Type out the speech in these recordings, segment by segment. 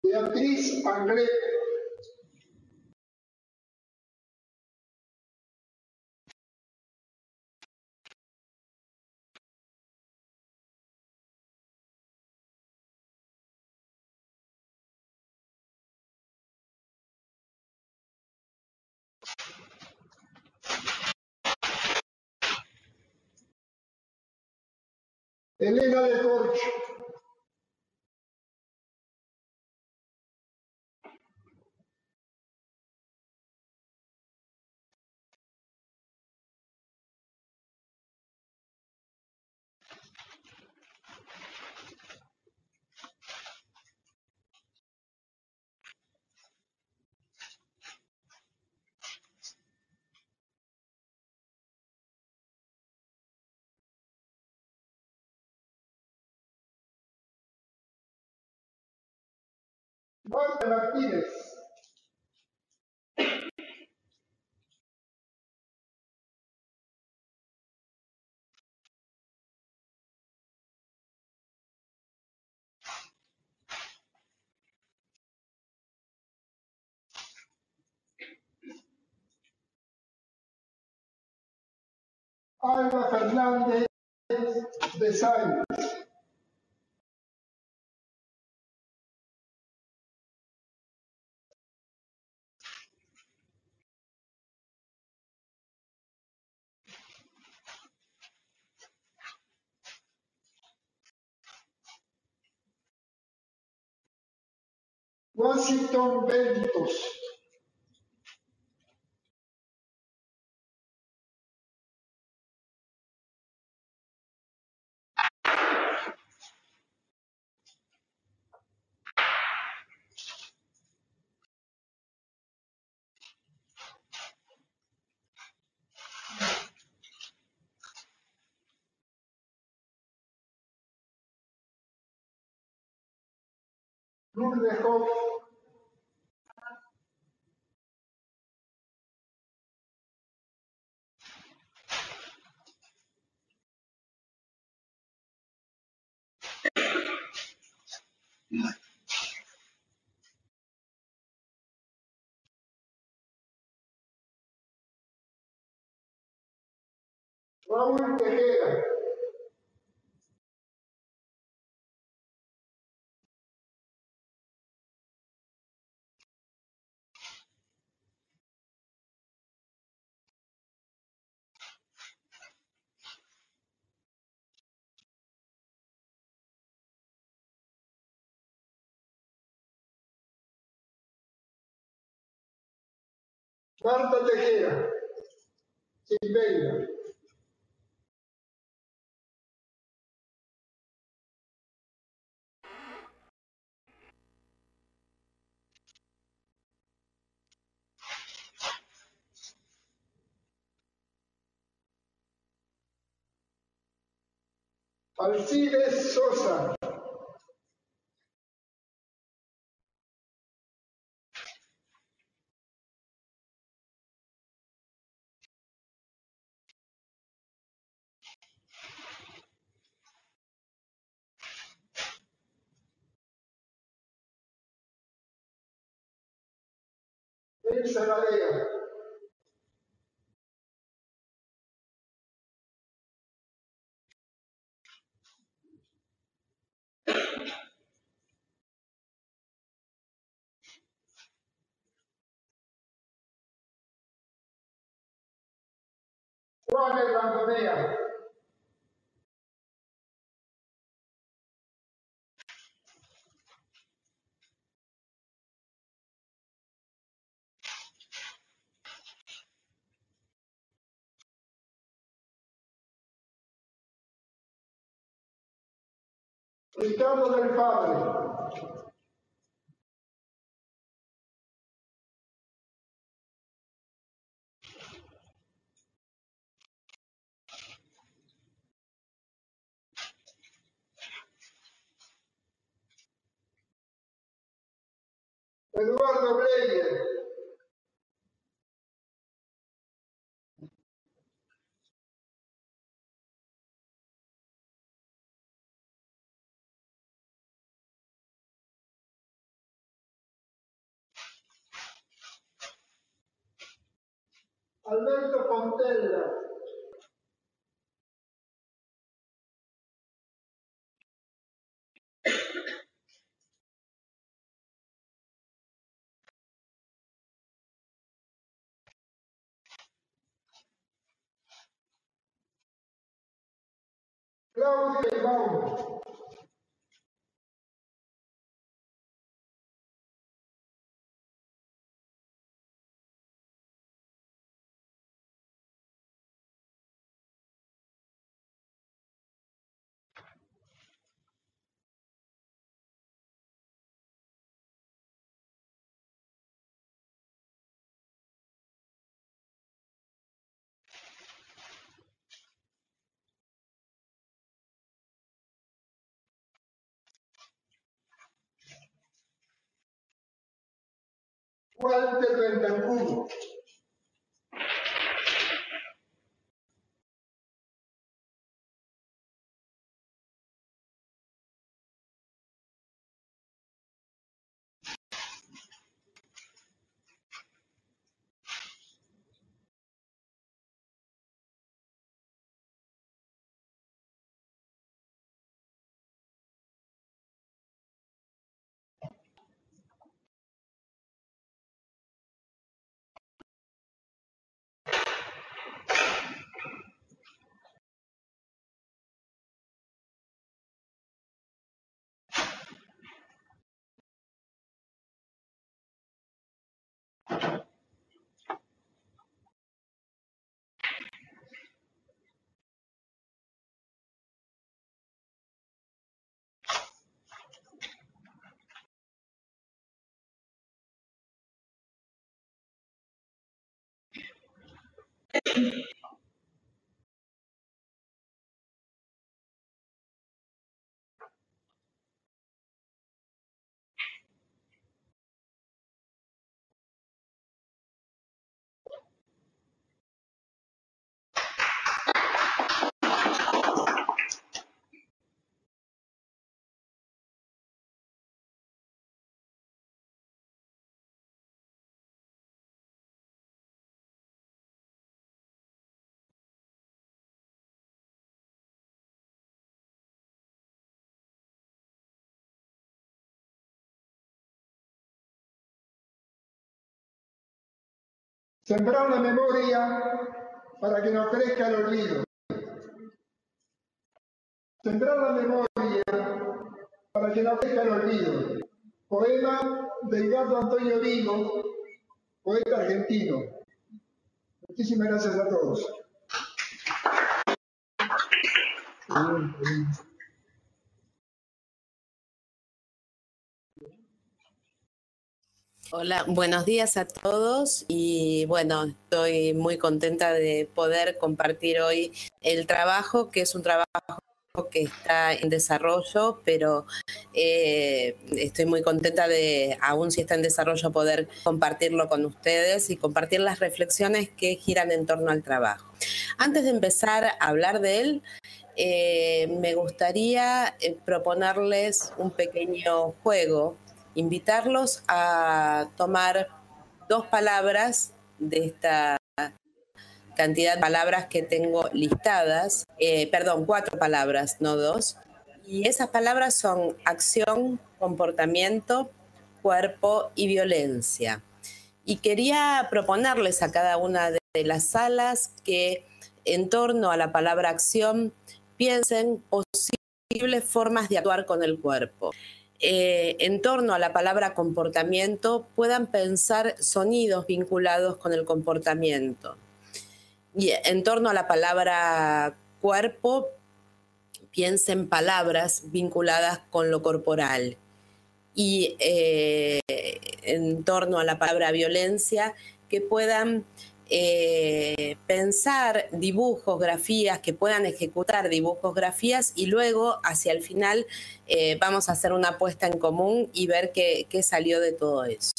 Beatriz Anglé. Elena de Corch. Marta Martínez. Alba Fernández de Sáenz. Washington Bentos. Lourdes Hoff. Raúl Tejera. Marta Tejera. Silveira. Alcides Sosa. Elsa Barea. Juan Bandonea. Ricardo del Padre. Eduardo Breyer. Alberto Fontella, Claudia Ibáñez, Walter Bentancur, sembrar la memoria para que no crezca el olvido. Sembrar la memoria para que no crezca el olvido. Poema de Edgardo Antonio Vigo, poeta argentino. Muchísimas gracias a todos. Hola, buenos días a todos y bueno, estoy muy contenta de poder compartir hoy el trabajo, que es un trabajo que está en desarrollo, pero estoy muy contenta de, aún si está en desarrollo, poder compartirlo con ustedes y compartir las reflexiones que giran en torno al trabajo. Antes de empezar a hablar de él, me gustaría proponerles un pequeño juego, invitarlos a tomar 2 palabras de esta cantidad de palabras que tengo listadas, perdón, 4 palabras, no 2, y esas palabras son acción, comportamiento, cuerpo y violencia. Y quería proponerles a cada una de las salas que en torno a la palabra acción piensen posibles formas de actuar con el cuerpo. En torno a la palabra comportamiento puedan pensar sonidos vinculados con el comportamiento. Y en torno a la palabra cuerpo, piensen palabras vinculadas con lo corporal. Y en torno a la palabra violencia, que puedan pensar dibujos, grafías, que puedan ejecutar dibujos, grafías, y luego hacia el final vamos a hacer una puesta en común y ver qué salió de todo eso.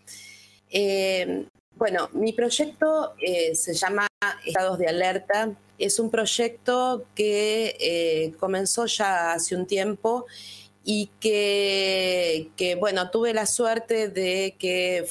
Bueno, mi proyecto se llama Estados de Alerta. Es un proyecto que comenzó ya hace un tiempo y que bueno, tuve la suerte de que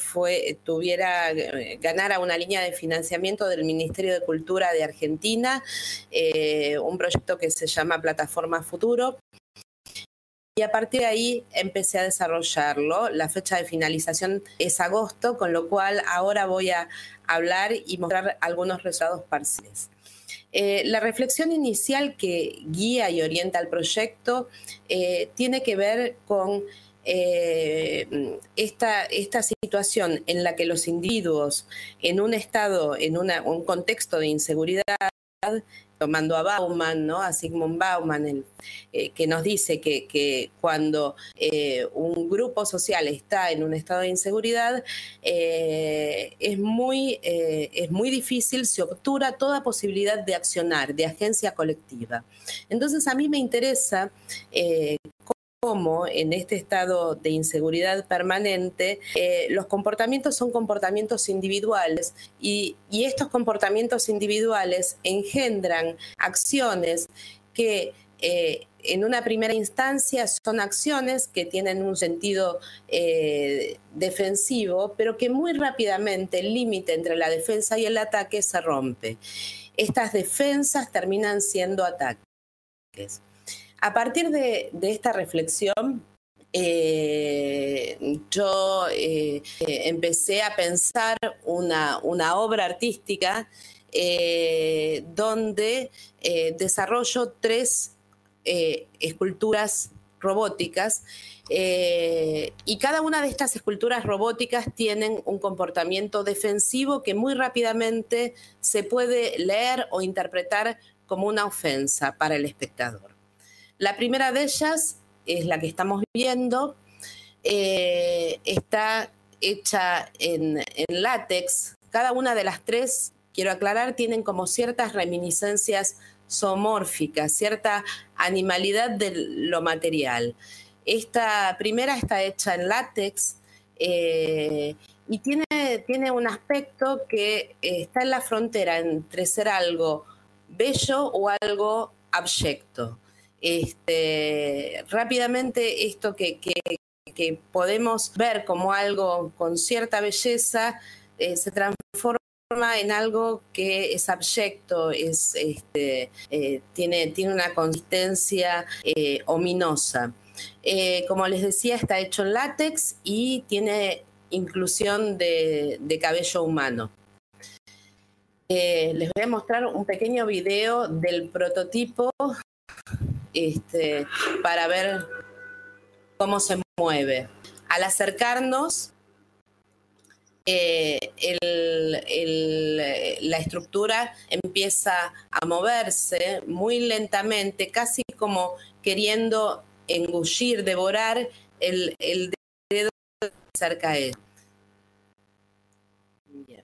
ganara una línea de financiamiento del Ministerio de Cultura de Argentina, un proyecto que se llama Plataforma Futuro. Y a partir de ahí empecé a desarrollarlo. La fecha de finalización es agosto, con lo cual ahora voy a hablar y mostrar algunos resultados parciales. La reflexión inicial que guía y orienta el proyecto tiene que ver con esta situación en la que los individuos en un estado, un contexto de inseguridad, tomando a Bauman, ¿no? A Zygmunt Bauman, que nos dice que cuando un grupo social está en un estado de inseguridad, es muy difícil, se obtura toda posibilidad de accionar, de agencia colectiva. Entonces a mí me interesa cómo en este estado de inseguridad permanente los comportamientos son comportamientos individuales y estos comportamientos individuales engendran acciones que en una primera instancia son acciones que tienen un sentido defensivo, pero que muy rápidamente el límite entre la defensa y el ataque se rompe. Estas defensas terminan siendo ataques. A partir de esta reflexión, yo empecé a pensar una obra artística donde desarrollo 3 esculturas robóticas y cada una de estas esculturas robóticas tienen un comportamiento defensivo que muy rápidamente se puede leer o interpretar como una ofensa para el espectador. La primera de ellas es la que estamos viendo, está hecha en látex. Cada una de las 3, quiero aclarar, tienen como ciertas reminiscencias zoomórficas, cierta animalidad de lo material. Esta primera está hecha en látex y tiene un aspecto que está en la frontera entre ser algo bello o algo abyecto. Rápidamente esto que podemos ver como algo con cierta belleza se transforma en algo que es abyecto, tiene una consistencia ominosa. Como les decía, está hecho en látex y tiene inclusión de cabello humano. Les voy a mostrar un pequeño video del prototipo para ver cómo se mueve. Al acercarnos, la estructura empieza a moverse muy lentamente, casi como queriendo engullir, devorar el dedo cerca de él. Bien.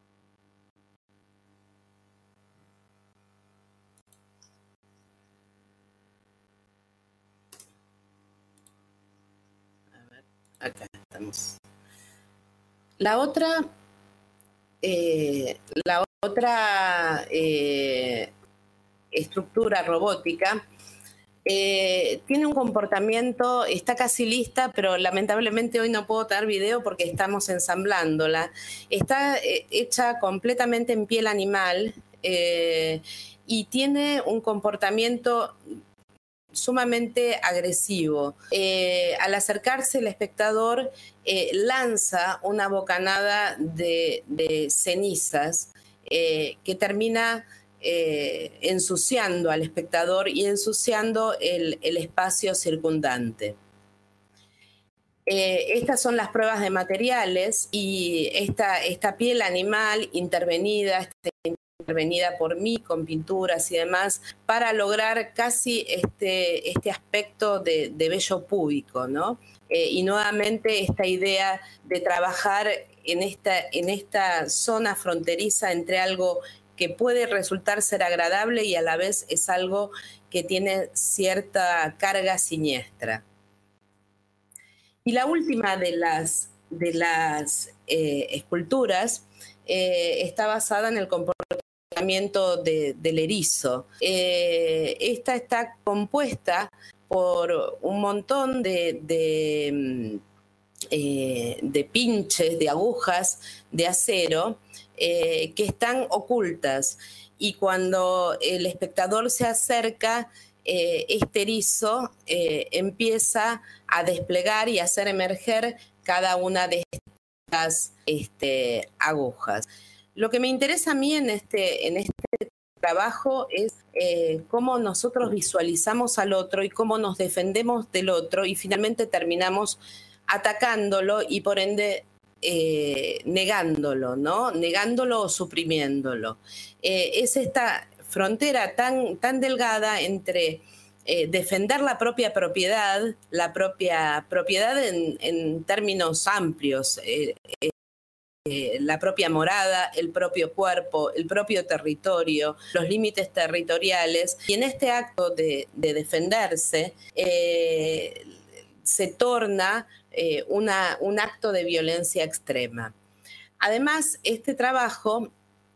A ver, acá estamos. La otra estructura robótica tiene un comportamiento, está casi lista, pero lamentablemente hoy no puedo tener video porque estamos ensamblándola. Está hecha completamente en piel animal y tiene un comportamiento sumamente agresivo. Al acercarse el espectador lanza una bocanada de cenizas que termina ensuciando al espectador y ensuciando el espacio circundante. Estas son las pruebas de materiales y esta piel animal intervenida por mí con pinturas y demás para lograr casi este aspecto de vello púbico, ¿no? Y nuevamente esta idea de trabajar en esta zona fronteriza entre algo que puede resultar ser agradable y a la vez es algo que tiene cierta carga siniestra. Y la última de las esculturas está basada en el comportamiento del erizo. Esta está compuesta por un montón de pinches, de agujas de acero que están ocultas. Y cuando el espectador se acerca, este erizo empieza a desplegar y a hacer emerger cada una de estas agujas. Lo que me interesa a mí en este trabajo es cómo nosotros visualizamos al otro y cómo nos defendemos del otro y finalmente terminamos atacándolo y por ende negándolo, ¿no? Negándolo o suprimiéndolo. Es esta frontera tan delgada entre defender la propia propiedad en términos amplios, la propia morada, el propio cuerpo, el propio territorio, los límites territoriales. Y en este acto de defenderse se torna un acto de violencia extrema. Además, este trabajo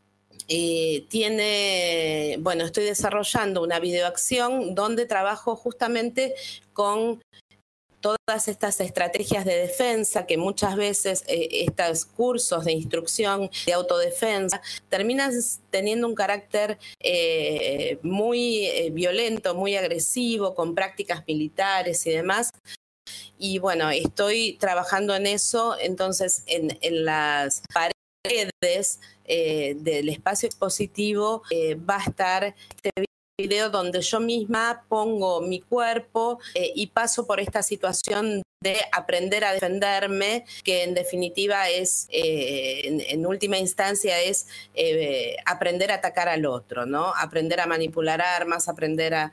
estoy desarrollando una videoacción donde trabajo justamente con todas estas estrategias de defensa que muchas veces estos cursos de instrucción de autodefensa terminan teniendo un carácter muy violento, muy agresivo, con prácticas militares y demás. Y bueno, estoy trabajando en eso, entonces en las paredes del espacio expositivo va a estar este video donde yo misma pongo mi cuerpo y paso por esta situación de aprender a defenderme, que en definitiva es, en última instancia, es aprender a atacar al otro, ¿no? Aprender a manipular armas, aprender a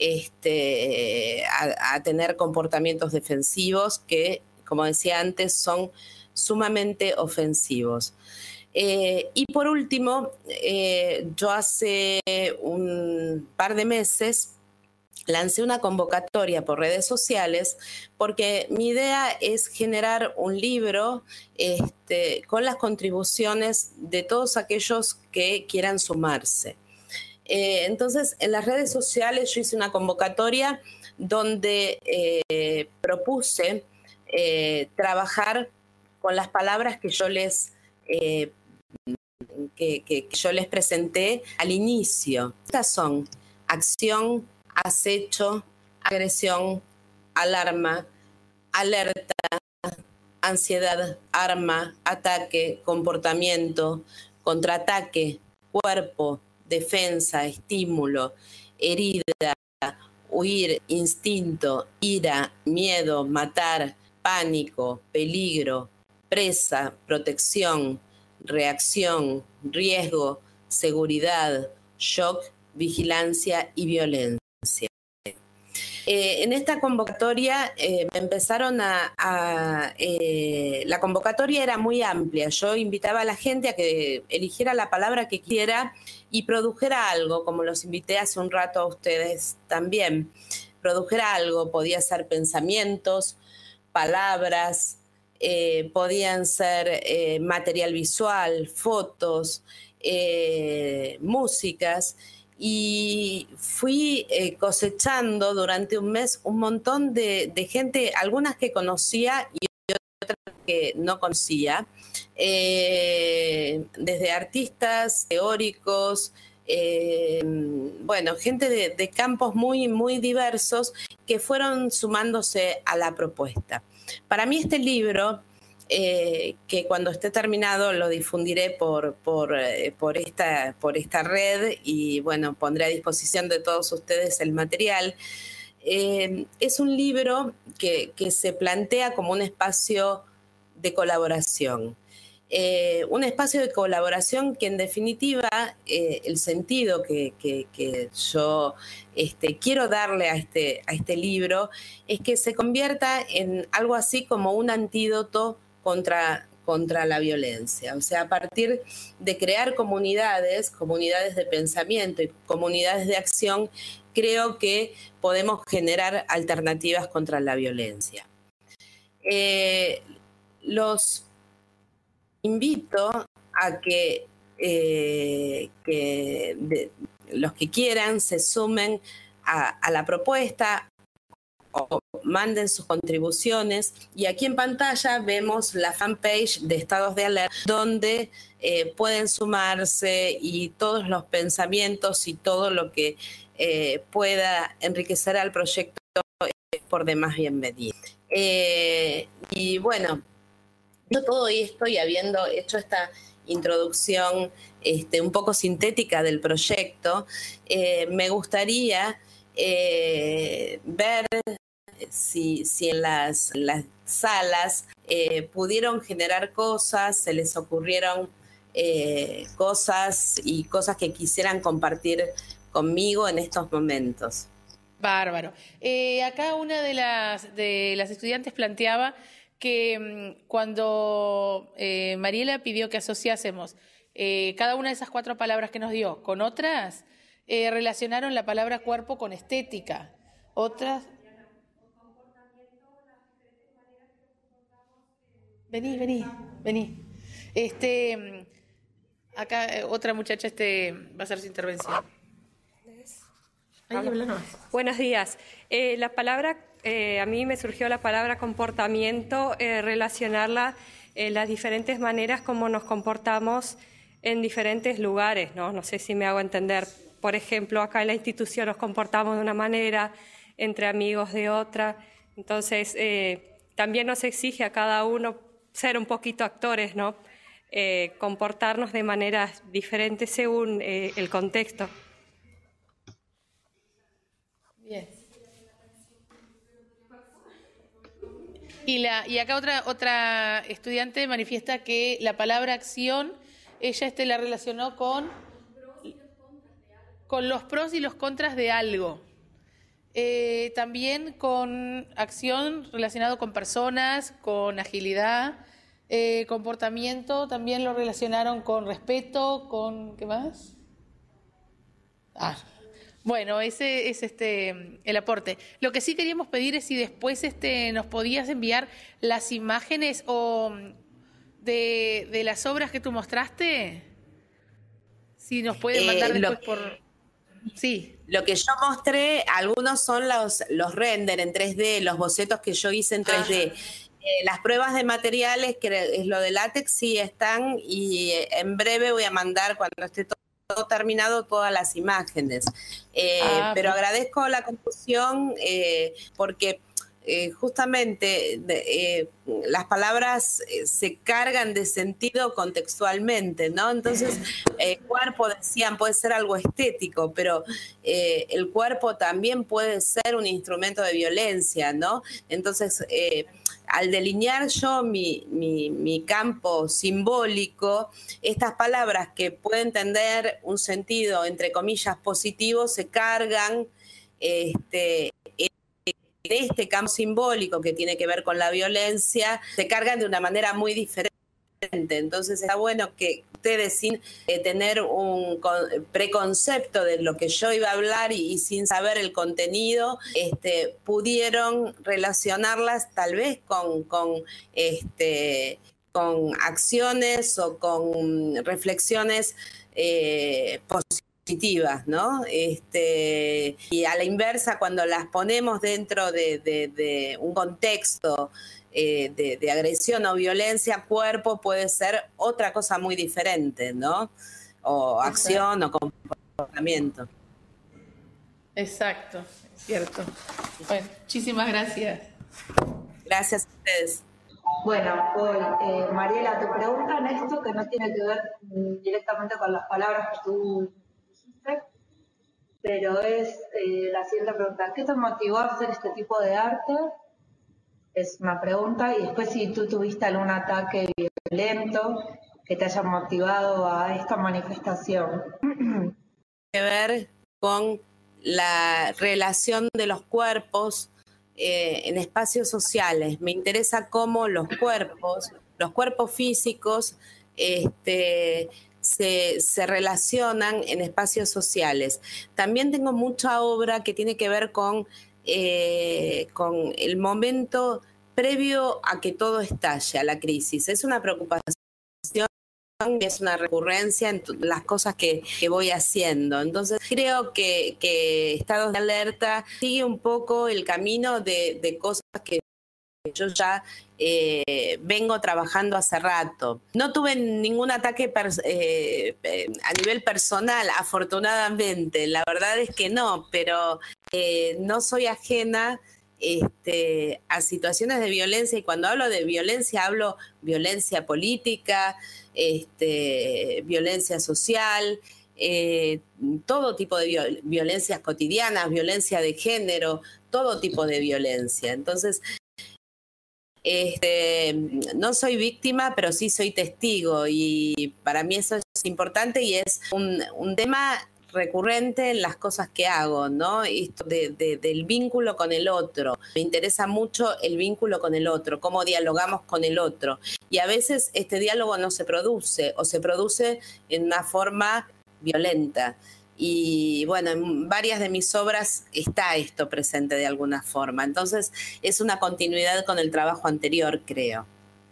tener comportamientos defensivos que, como decía antes, son sumamente ofensivos. Y por último, yo hace un par de meses lancé una convocatoria por redes sociales porque mi idea es generar un libro con las contribuciones de todos aquellos que quieran sumarse. Entonces, en las redes sociales yo hice una convocatoria donde propuse trabajar con las palabras que yo les presenté al inicio. Estas son acción, acecho, agresión, alarma, alerta, ansiedad, arma, ataque, comportamiento, contraataque, cuerpo, defensa, estímulo, herida, huir, instinto, ira, miedo, matar, pánico, peligro, presa, protección, reacción, riesgo, seguridad, shock, vigilancia y violencia. En esta convocatoria me empezaron la convocatoria era muy amplia. Yo invitaba a la gente a que eligiera la palabra que quiera y produjera algo, como los invité hace un rato a ustedes también. Produjera algo, podía ser pensamientos, palabras, podían ser material visual, fotos, músicas. Y fui cosechando durante un mes un montón de gente, algunas que conocía y otras que no conocía, desde artistas, teóricos, gente de campos muy, muy diversos que fueron sumándose a la propuesta. Para mí este libro, que cuando esté terminado lo difundiré por esta red y bueno, pondré a disposición de todos ustedes el material. Es un libro que se plantea como un espacio de colaboración. Un espacio de colaboración que en definitiva el sentido que yo quiero darle a este libro es que se convierta en algo así como un antídoto contra la violencia. O sea, a partir de crear comunidades de pensamiento y comunidades de acción, creo que podemos generar alternativas contra la violencia. Los invito a que los que quieran se sumen a la propuesta. o manden sus contribuciones. Y aquí en pantalla vemos la fanpage de Estados de Alerta, donde pueden sumarse y todos los pensamientos y todo lo que pueda enriquecer al proyecto por demás bienvenido. Y bueno, todo esto y habiendo hecho esta introducción un poco sintética del proyecto, me gustaría ver si en las salas pudieron generar cosas, se les ocurrieron cosas y cosas que quisieran compartir conmigo en estos momentos. Bárbaro. Acá una de las estudiantes planteaba que cuando Mariela pidió que asociásemos cada una de esas 4 palabras que nos dio con otras, relacionaron la palabra cuerpo con estética. Otras... Vení. Acá otra muchacha va a hacer su intervención. Buenos días. La palabra, a mí me surgió la palabra comportamiento, relacionarla las diferentes maneras como nos comportamos en diferentes lugares, ¿no? No sé si me hago entender. Por ejemplo, acá en la institución nos comportamos de una manera, entre amigos de otra. Entonces, también nos exige a cada uno ser un poquito actores, ¿no? Comportarnos de maneras diferentes según el contexto. Bien. Y acá otra estudiante manifiesta que la palabra acción, ella la relacionó con los pros y los contras de algo. También con acción relacionado con personas, con agilidad, comportamiento, también lo relacionaron con respeto, con ¿qué más? Bueno, ese es el aporte. Lo que sí queríamos pedir es si después nos podías enviar las imágenes de las obras que tú mostraste. Si nos pueden mandar después por... Sí. Lo que yo mostré, algunos son los render en 3D, los bocetos que yo hice en 3D. Las pruebas de materiales, que es lo de látex, sí están, y en breve voy a mandar, cuando esté todo terminado, todas las imágenes. Pero agradezco la confusión porque justamente las palabras se cargan de sentido contextualmente, ¿no? Entonces, cuerpo, decían, puede ser algo estético, pero el cuerpo también puede ser un instrumento de violencia, ¿no? Entonces, al delinear yo mi campo simbólico, estas palabras que pueden tener un sentido, entre comillas, positivo, se cargan en este campo simbólico que tiene que ver con la violencia, se cargan de una manera muy diferente. Entonces está bueno que ustedes, sin tener un preconcepto de lo que yo iba a hablar y sin saber el contenido, pudieron relacionarlas tal vez con acciones o con reflexiones positivas, ¿no? Y a la inversa, cuando las ponemos dentro de un contexto de agresión o violencia, cuerpo puede ser otra cosa muy diferente, ¿no? O acción o comportamiento. Exacto, es cierto. Bueno, muchísimas gracias. Gracias a ustedes. Bueno, Mariela, te preguntan esto que no tiene que ver directamente con las palabras que tú dijiste, pero es la siguiente pregunta. ¿Qué te motivó a hacer este tipo de arte? Es una pregunta. Y después, si tú tuviste algún ataque violento que te haya motivado a esta manifestación. Tiene que ver con la relación de los cuerpos en espacios sociales. Me interesa cómo los cuerpos físicos se relacionan en espacios sociales. También tengo mucha obra que tiene que ver con el momento previo a que todo estalle, a la crisis. Es una preocupación es una recurrencia en las cosas que voy haciendo. Entonces creo que Estados de Alerta sigue un poco el camino de cosas que yo ya vengo trabajando hace rato. No tuve ningún ataque a nivel personal, afortunadamente. La verdad es que no, pero no soy ajena a situaciones de violencia, y cuando hablo de violencia hablo violencia política, violencia social, todo tipo de violencias cotidianas, violencia de género, todo tipo de violencia. Entonces, no soy víctima, pero sí soy testigo, y para mí eso es importante y es un tema recurrente en las cosas que hago, ¿no? Esto del vínculo con el otro. Me interesa mucho el vínculo con el otro, cómo dialogamos con el otro. Y a veces este diálogo no se produce, o se produce en una forma violenta. Y bueno, en varias de mis obras está esto presente de alguna forma. Entonces es una continuidad con el trabajo anterior, creo.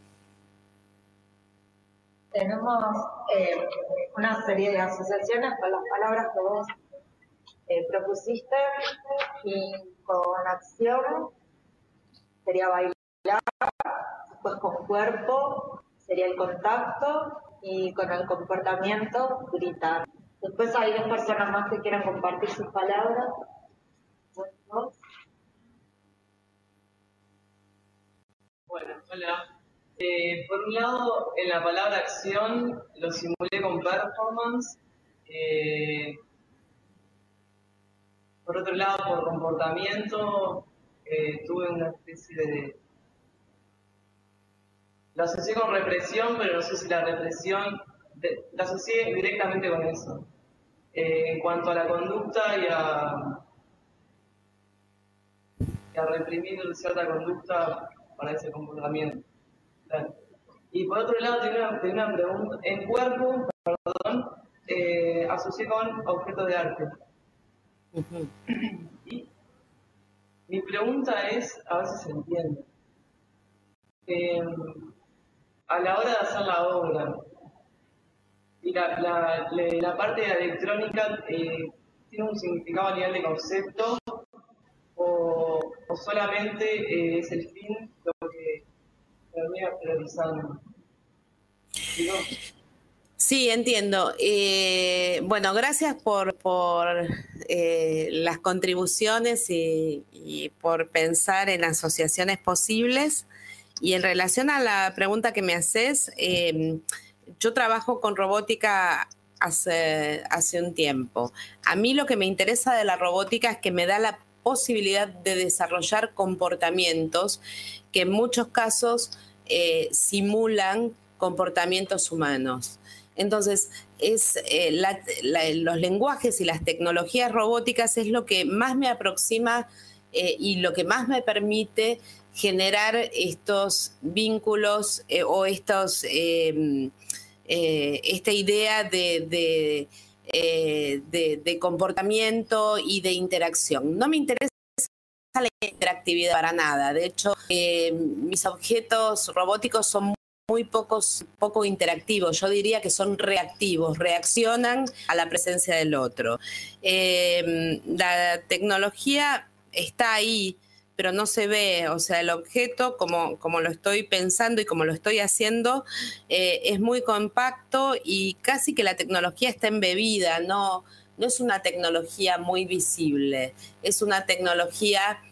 Tenemos una serie de asociaciones con las palabras que vos propusiste, y con acción sería bailar, después con cuerpo sería el contacto, y con el comportamiento gritar. Después hay 2 personas más que quieran compartir sus palabras. Bueno, hola. Por un lado, en la palabra acción lo simulé con performance. Por otro lado, por comportamiento, tuve una especie de... Lo asocié con represión, pero no sé si la represión... la asocié directamente con eso. En cuanto a la conducta y a reprimir cierta conducta para ese comportamiento. Claro. Y por otro lado, tenía una pregunta. En cuerpo, asocié con objetos de arte. Uh-huh. Y mi pregunta es, a ver si se entiende. A la hora de hacer la obra, y la parte de la electrónica tiene un significado a nivel de concepto, o solamente es el fin lo que termina priorizando. ¿Digo? Sí, entiendo. Bueno, gracias por las contribuciones y por pensar en asociaciones posibles. Y en relación a la pregunta que me haces, yo trabajo con robótica hace un tiempo. A mí lo que me interesa de la robótica es que me da la posibilidad de desarrollar comportamientos que en muchos casos simulan comportamientos humanos. Entonces, los lenguajes y las tecnologías robóticas es lo que más me aproxima y lo que más me permite generar estos vínculos o esta idea de comportamiento y de interacción. No me interesa la interactividad para nada. De hecho, mis objetos robóticos son muy poco interactivos. Yo diría que son reactivos, reaccionan a la presencia del otro. La tecnología está ahí, pero no se ve. O sea, el objeto, como lo estoy pensando y como lo estoy haciendo, es muy compacto y casi que la tecnología está embebida. No es una tecnología muy visible. Es una tecnología...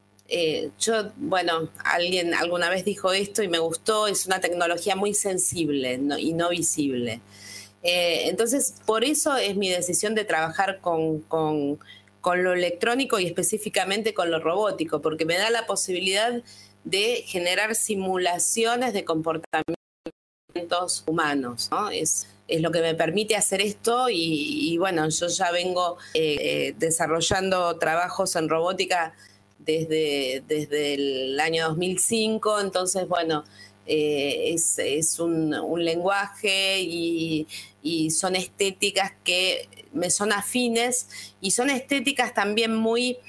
alguien alguna vez dijo esto y me gustó, es una tecnología muy sensible y no visible. Entonces, por eso es mi decisión de trabajar con lo electrónico y específicamente con lo robótico, porque me da la posibilidad de generar simulaciones de comportamientos humanos, ¿no? Es lo que me permite hacer esto y bueno, yo ya vengo desarrollando trabajos en robótica desde el año 2005, entonces, bueno, es un lenguaje y son estéticas que me son afines y son estéticas también muy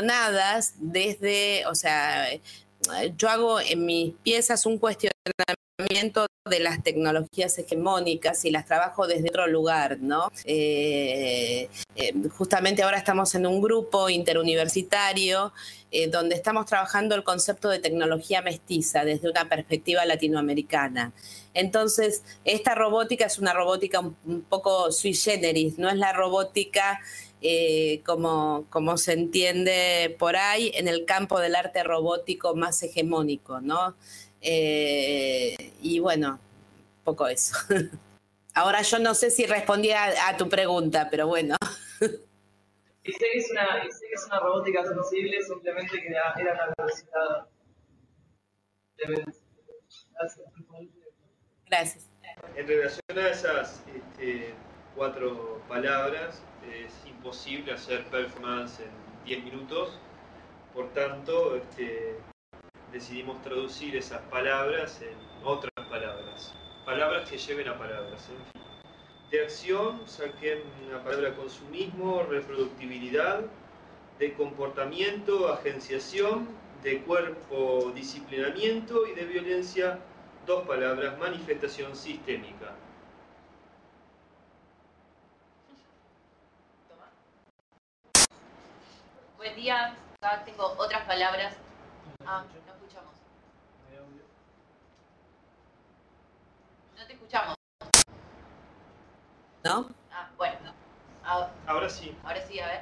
cuestionadas desde, o sea, yo hago en mis piezas un cuestionamiento de las tecnologías hegemónicas y las trabajo desde otro lugar, ¿no? Justamente ahora estamos en un grupo interuniversitario donde estamos trabajando el concepto de tecnología mestiza desde una perspectiva latinoamericana. Entonces, esta robótica es una robótica un poco sui generis, no es la robótica como se entiende por ahí en el campo del arte robótico más hegemónico, ¿no? Y bueno, un poco eso. Ahora yo no sé si respondí a tu pregunta, pero bueno. Y sé que es una robótica sensible, simplemente que era una velocidad. Gracias. Gracias. En relación a esas 4 palabras, es imposible hacer performance en 10 minutos, por tanto, decidimos traducir esas palabras en otras palabras que lleven a palabras. En fin. De acción saqué una palabra consumismo, reproductibilidad, de comportamiento, agenciación, de cuerpo, disciplinamiento, y de violencia, 2 palabras, manifestación sistémica. Buen día, acá tengo otras palabras. No escuchamos. No te escuchamos. ¿No? Bueno. Ahora sí. Ahora sí, a ver.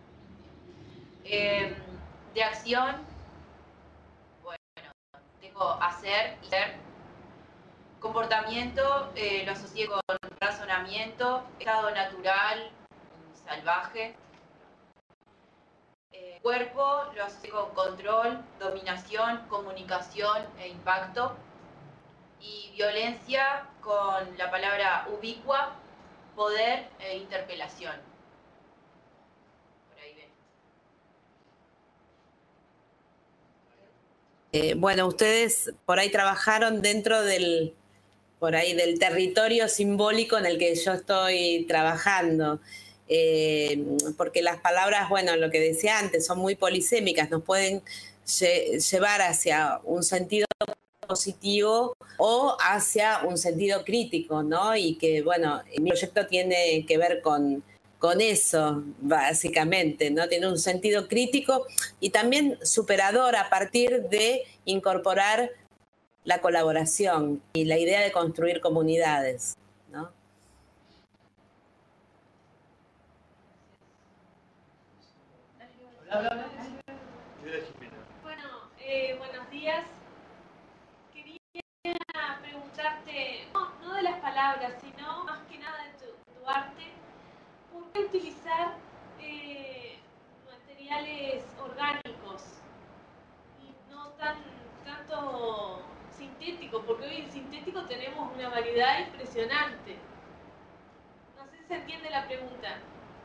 De acción, bueno, tengo hacer y ser. Comportamiento, lo asocié con razonamiento, estado natural, salvaje. Cuerpo, lo asocié con control, dominación, comunicación e impacto. Y violencia con la palabra ubicua, poder e interpelación. Por ahí ven. Bueno, ustedes por ahí trabajaron dentro del territorio simbólico en el que yo estoy trabajando. Porque las palabras, bueno, lo que decía antes, son muy polisémicas, nos pueden llevar hacia un sentido positivo o hacia un sentido crítico, ¿no? Y que, bueno, mi proyecto tiene que ver con eso, básicamente, ¿no? Tiene un sentido crítico y también superador a partir de incorporar la colaboración y la idea de construir comunidades, ¿no? Bueno, buenos días. Quería preguntarte, no de las palabras, sino más que nada de tu arte, ¿por qué utilizar materiales orgánicos y no tanto sintético? Porque hoy en sintético tenemos una variedad impresionante. No sé si se entiende la pregunta.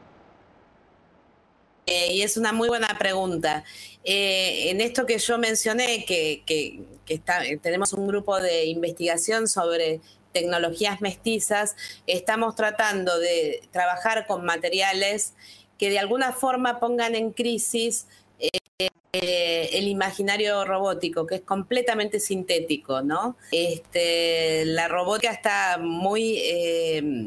Y es una muy buena pregunta. En esto que yo mencioné, tenemos un grupo de investigación sobre tecnologías mestizas, estamos tratando de trabajar con materiales que de alguna forma pongan en crisis el imaginario robótico, que es completamente sintético, ¿no? La robótica está muy...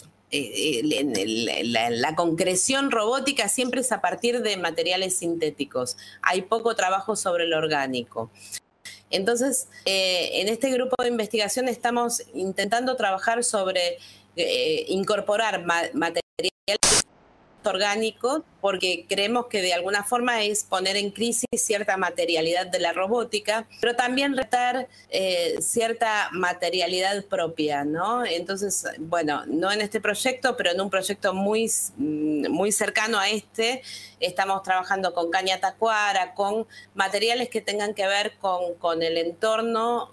la concreción robótica siempre es a partir de materiales sintéticos. Hay poco trabajo sobre lo orgánico. Entonces, en este grupo de investigación estamos intentando trabajar sobre incorporar materiales orgánicos, porque creemos que de alguna forma es poner en crisis cierta materialidad de la robótica, pero también retar cierta materialidad propia, ¿no? Entonces, bueno, no en este proyecto, pero en un proyecto muy, muy cercano a estamos trabajando con caña tacuara, con materiales que tengan que ver con el entorno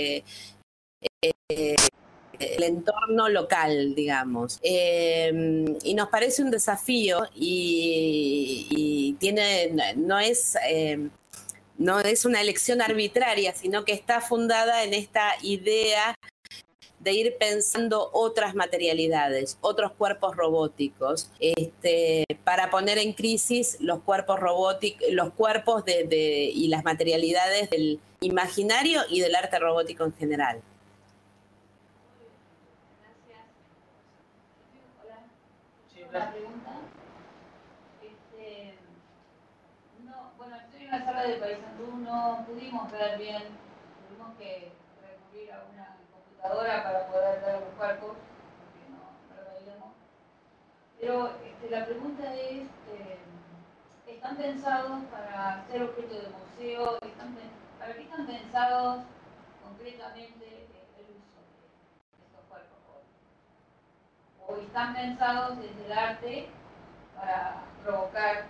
el entorno local, digamos. Y nos parece un desafío y no es una elección arbitraria, sino que está fundada en esta idea de ir pensando otras materialidades, otros cuerpos robóticos, para poner en crisis los cuerpos robóticos, los cuerpos y las materialidades del imaginario y del arte robótico en general. una pregunta. Bueno, estoy en la sala de Paysandú, no pudimos ver bien, tuvimos que recurrir a una computadora para poder ver los cuerpos, porque no lo veíamos. Pero la pregunta es, ¿están pensados para ser objeto de museo? ¿Para qué están pensados concretamente el uso de estos cuerpos? ¿O están pensados desde el arte para provocar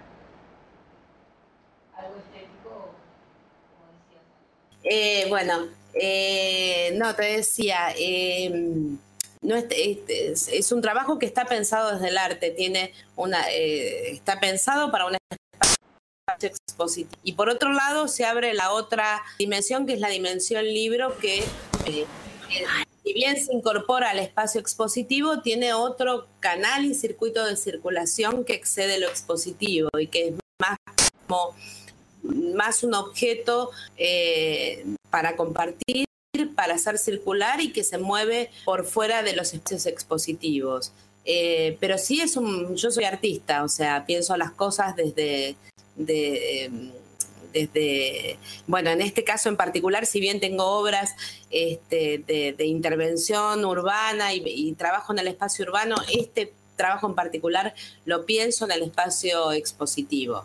algo estético, como decías? Bueno, no, te decía, no, es un trabajo que está pensado desde el arte, está pensado para un espacio expositivo. Y por otro lado se abre la otra dimensión, que es la dimensión libro, que si bien se incorpora al espacio expositivo, tiene otro canal y circuito de circulación que excede lo expositivo y que es más un objeto para compartir, para hacer circular y que se mueve por fuera de los espacios expositivos. Pero sí yo soy artista, o sea, pienso las cosas desde bueno, en este caso en particular, si bien tengo obras de intervención urbana y trabajo en el espacio urbano, este trabajo en particular lo pienso en el espacio expositivo.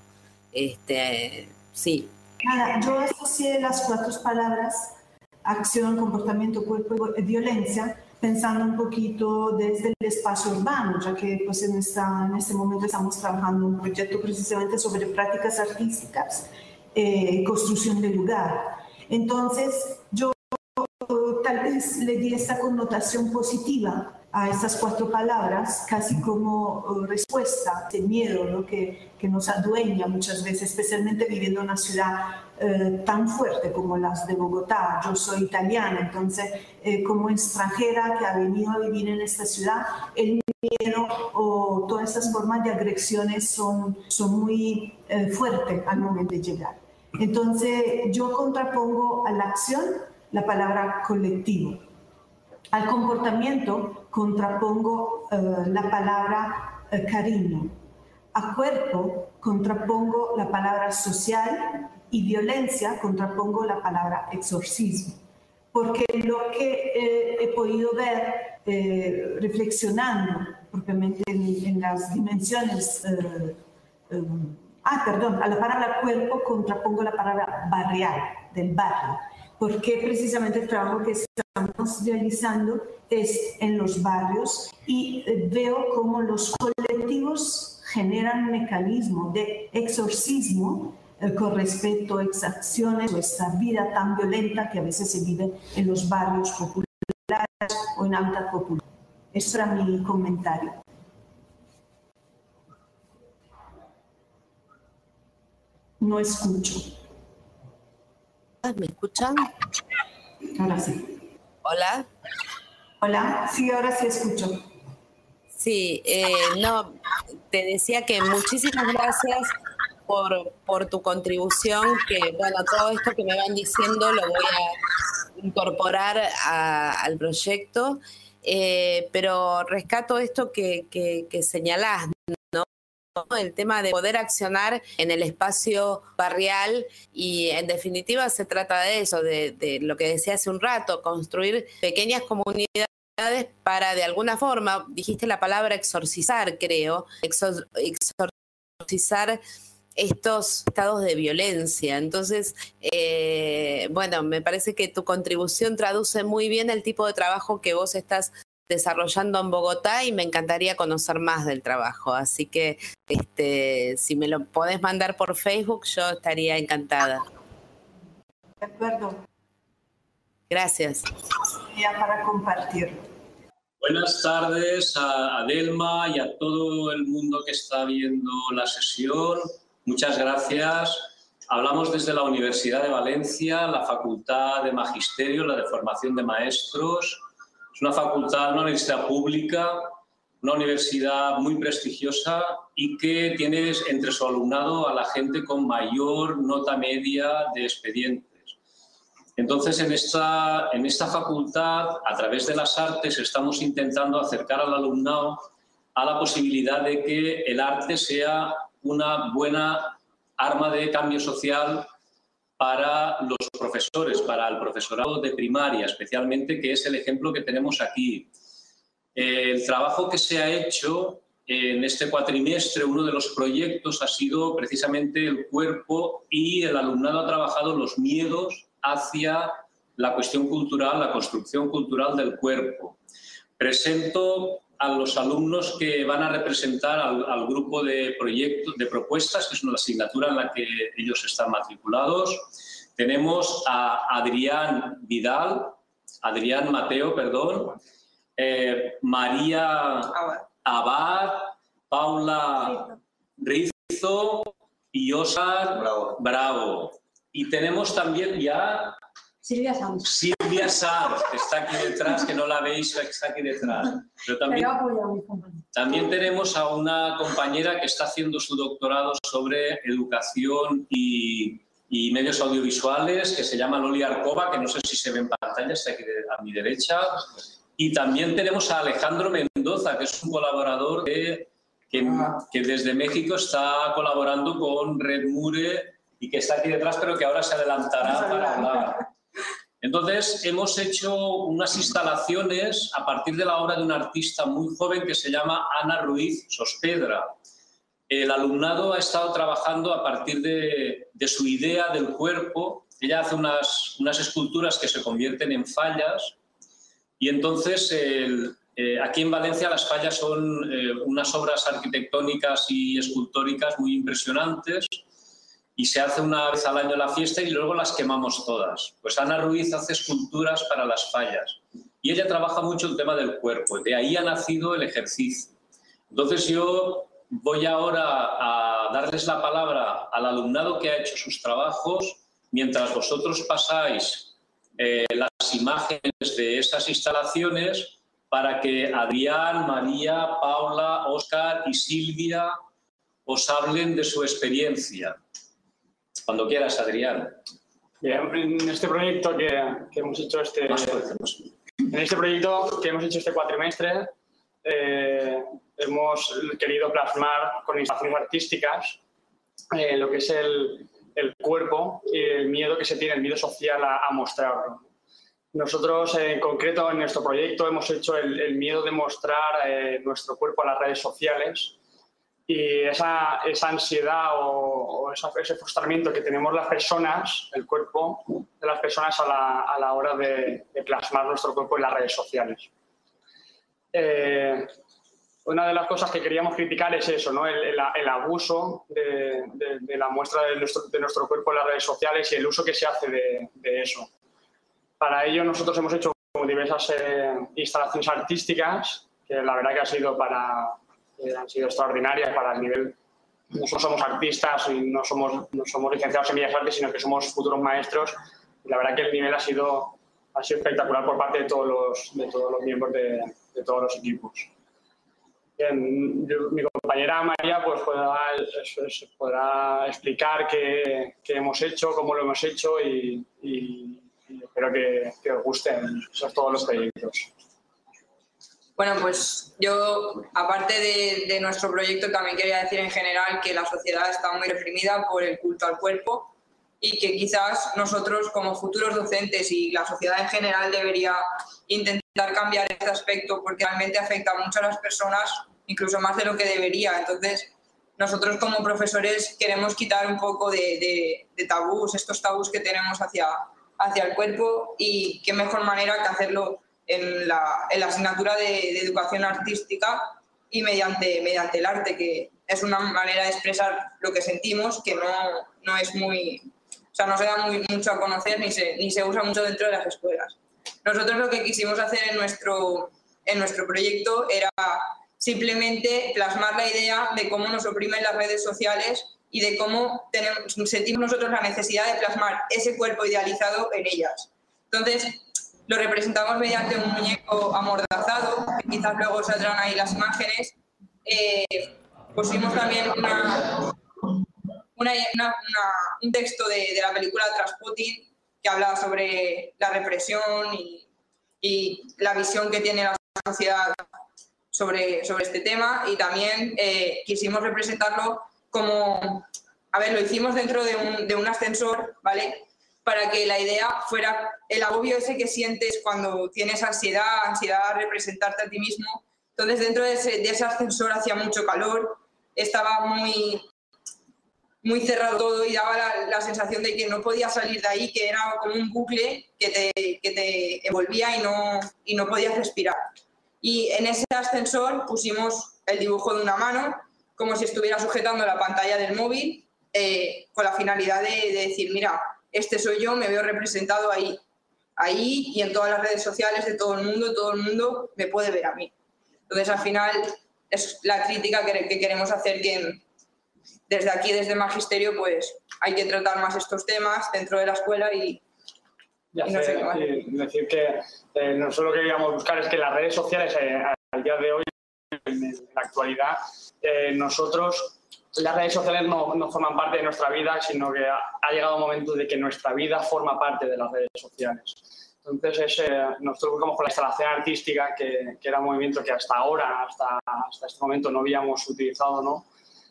Sí. Nada, yo asocié las 4 palabras, acción, comportamiento, cuerpo y violencia, pensando un poquito desde el espacio urbano, ya que pues, en este momento estamos trabajando un proyecto precisamente sobre prácticas artísticas, construcción de lugar. Entonces, yo tal vez le di esta connotación positiva a estas 4 palabras, casi como respuesta de miedo, ¿no? que nos adueña muchas veces, especialmente viviendo en una ciudad tan fuerte como las de Bogotá. Yo soy italiana, entonces como extranjera que ha venido a vivir en esta ciudad, el miedo o todas estas formas de agresiones son muy fuertes al momento de llegar. Entonces yo contrapongo a la acción la palabra colectivo. Al comportamiento contrapongo la palabra cariño. A cuerpo contrapongo la palabra social y violencia contrapongo la palabra exorcismo. Porque lo que he podido ver reflexionando propiamente en las dimensiones... a la palabra cuerpo contrapongo la palabra barrial, del barrio. Porque precisamente el trabajo que estamos realizando es en los barrios y veo cómo los colectivos generan un mecanismo de exorcismo con respecto a exacciones o esta vida tan violenta que a veces se vive en los barrios populares o en hábitat popular. Eso era mi comentario. No escucho. ¿Me escuchan? Ahora sí. ¿Hola? Hola, sí, ahora sí escucho. Sí, no, te decía que muchísimas gracias por tu contribución, que bueno, todo esto que me van diciendo lo voy a incorporar al proyecto, pero rescato esto que señalás, ¿no? El tema de poder accionar en el espacio barrial y en definitiva se trata de eso, de lo que decía hace un rato, construir pequeñas comunidades para de alguna forma, dijiste la palabra exorcizar, creo, exorcizar estos estados de violencia. Entonces, bueno, me parece que tu contribución traduce muy bien el tipo de trabajo que vos estás desarrollando en Bogotá y me encantaría conocer más del trabajo. Así que si me lo podés mandar por Facebook, yo estaría encantada. De acuerdo. Gracias. Ya para compartirlo. Buenas tardes a Adelma y a todo el mundo que está viendo la sesión. Muchas gracias. Hablamos desde la Universidad de Valencia, la Facultad de Magisterio, la de Formación de Maestros. Es una facultad, una universidad pública, una universidad muy prestigiosa y que tiene entre su alumnado a la gente con mayor nota media de expedientes. Entonces, en esta facultad, a través de las artes, estamos intentando acercar al alumnado a la posibilidad de que el arte sea una buena arma de cambio social para los profesores, para el profesorado de primaria especialmente, que es el ejemplo que tenemos aquí. El trabajo que se ha hecho en este cuatrimestre, uno de los proyectos ha sido precisamente el cuerpo, y el alumnado ha trabajado los miedos hacia la cuestión cultural, la construcción cultural del cuerpo. Presento a los alumnos que van a representar al grupo de proyectos, de propuestas, que es una asignatura en la que ellos están matriculados. Tenemos a Adrián Mateo, María Abad, Paula Rizo y Óscar Bravo. Y tenemos también ya Silvia Sanz, que está aquí detrás, que no la veis, que está aquí detrás. Pero también tenemos a una compañera que está haciendo su doctorado sobre educación y medios audiovisuales, que se llama Loli Arcova, que no sé si se ve en pantalla, está aquí a mi derecha. Y también tenemos a Alejandro Mendoza, que es un colaborador que desde México está colaborando con Red Mure y que está aquí detrás, pero que ahora se adelantará para hablar. Entonces, hemos hecho unas instalaciones a partir de la obra de una artista muy joven que se llama Ana Ruiz Sospedra. El alumnado ha estado trabajando a partir de su idea del cuerpo. Ella hace unas esculturas que se convierten en fallas, y entonces aquí en Valencia las fallas son unas obras arquitectónicas y escultóricas muy impresionantes, y se hace una vez al año la fiesta y luego las quemamos todas. Pues Ana Ruiz hace esculturas para las fallas y ella trabaja mucho el tema del cuerpo, de ahí ha nacido el ejercicio. Entonces yo voy ahora a darles la palabra al alumnado que ha hecho sus trabajos, mientras vosotros pasáis las imágenes de esas instalaciones para que Adrián, María, Paula, Óscar y Silvia os hablen de su experiencia. Cuando quieras, Adrián. Bien, en este proyecto que hemos hecho este cuatrimestre, hemos querido plasmar con instalaciones artísticas lo que es el cuerpo y el miedo que se tiene, el miedo social a mostrarlo. Nosotros, en concreto, en nuestro proyecto hemos hecho el miedo de mostrar nuestro cuerpo a las redes sociales. Y esa ansiedad o ese frustramiento que tenemos las personas, el cuerpo de las personas a la hora de plasmar nuestro cuerpo en las redes sociales. Una de las cosas que queríamos criticar es eso, ¿no? el abuso de la muestra de nuestro cuerpo en las redes sociales y el uso que se hace de eso. Para ello nosotros hemos hecho diversas instalaciones artísticas que la verdad que han sido extraordinarias para el nivel. No somos artistas y no somos licenciados en Bellas Artes, sino que somos futuros maestros. Y la verdad que el nivel ha sido espectacular por parte de todos los miembros de todos los equipos. Bien, mi compañera María pues podrá explicar qué hemos hecho, cómo lo hemos hecho y espero que os gusten todos los proyectos. Bueno, pues yo, aparte de nuestro proyecto, también quería decir en general que la sociedad está muy reprimida por el culto al cuerpo y que quizás nosotros como futuros docentes y la sociedad en general debería intentar cambiar este aspecto porque realmente afecta mucho a las personas, incluso más de lo que debería. Entonces, nosotros como profesores queremos quitar un poco de tabús, estos tabús que tenemos hacia el cuerpo, y qué mejor manera que hacerlo en la asignatura de educación artística y mediante el arte, que es una manera de expresar lo que sentimos, que no es muy, o sea, no se da mucho a conocer ni se usa mucho dentro de las escuelas. Nosotros lo que quisimos hacer en nuestro proyecto era simplemente plasmar la idea de cómo nos oprimen las redes sociales y de cómo sentimos nosotros la necesidad de plasmar ese cuerpo idealizado en ellas. Entonces, lo representamos mediante un muñeco amordazado, que quizás luego saldrán ahí las imágenes. Pusimos también un texto de la película Trainspotting que habla sobre la represión y la visión que tiene la sociedad sobre este tema y también quisimos representarlo como, a ver, lo hicimos dentro de un ascensor, ¿vale? Para que la idea fuera el agobio ese que sientes cuando tienes ansiedad a representarte a ti mismo. Entonces, dentro de ese ascensor hacía mucho calor, estaba muy cerrado todo y daba la sensación de que no podía salir de ahí, que era como un bucle que te envolvía y no podías respirar. Y en ese ascensor pusimos el dibujo de una mano, como si estuviera sujetando la pantalla del móvil, con la finalidad de decir, mira, este soy yo, me veo representado ahí y en todas las redes sociales de todo el mundo me puede ver a mí. Entonces, al final, es la crítica que queremos hacer, que desde aquí, desde Magisterio, pues hay que tratar más estos temas dentro de la escuela y no sé qué más. Y decir que nosotros lo que queríamos buscar es que las redes sociales, al día de hoy, en la actualidad, nosotros, las redes sociales no forman parte de nuestra vida, sino que ha llegado un momento de que nuestra vida forma parte de las redes sociales. Entonces, nosotros buscamos con la instalación artística, que era un movimiento que hasta ahora, hasta este momento, no habíamos utilizado, ¿no?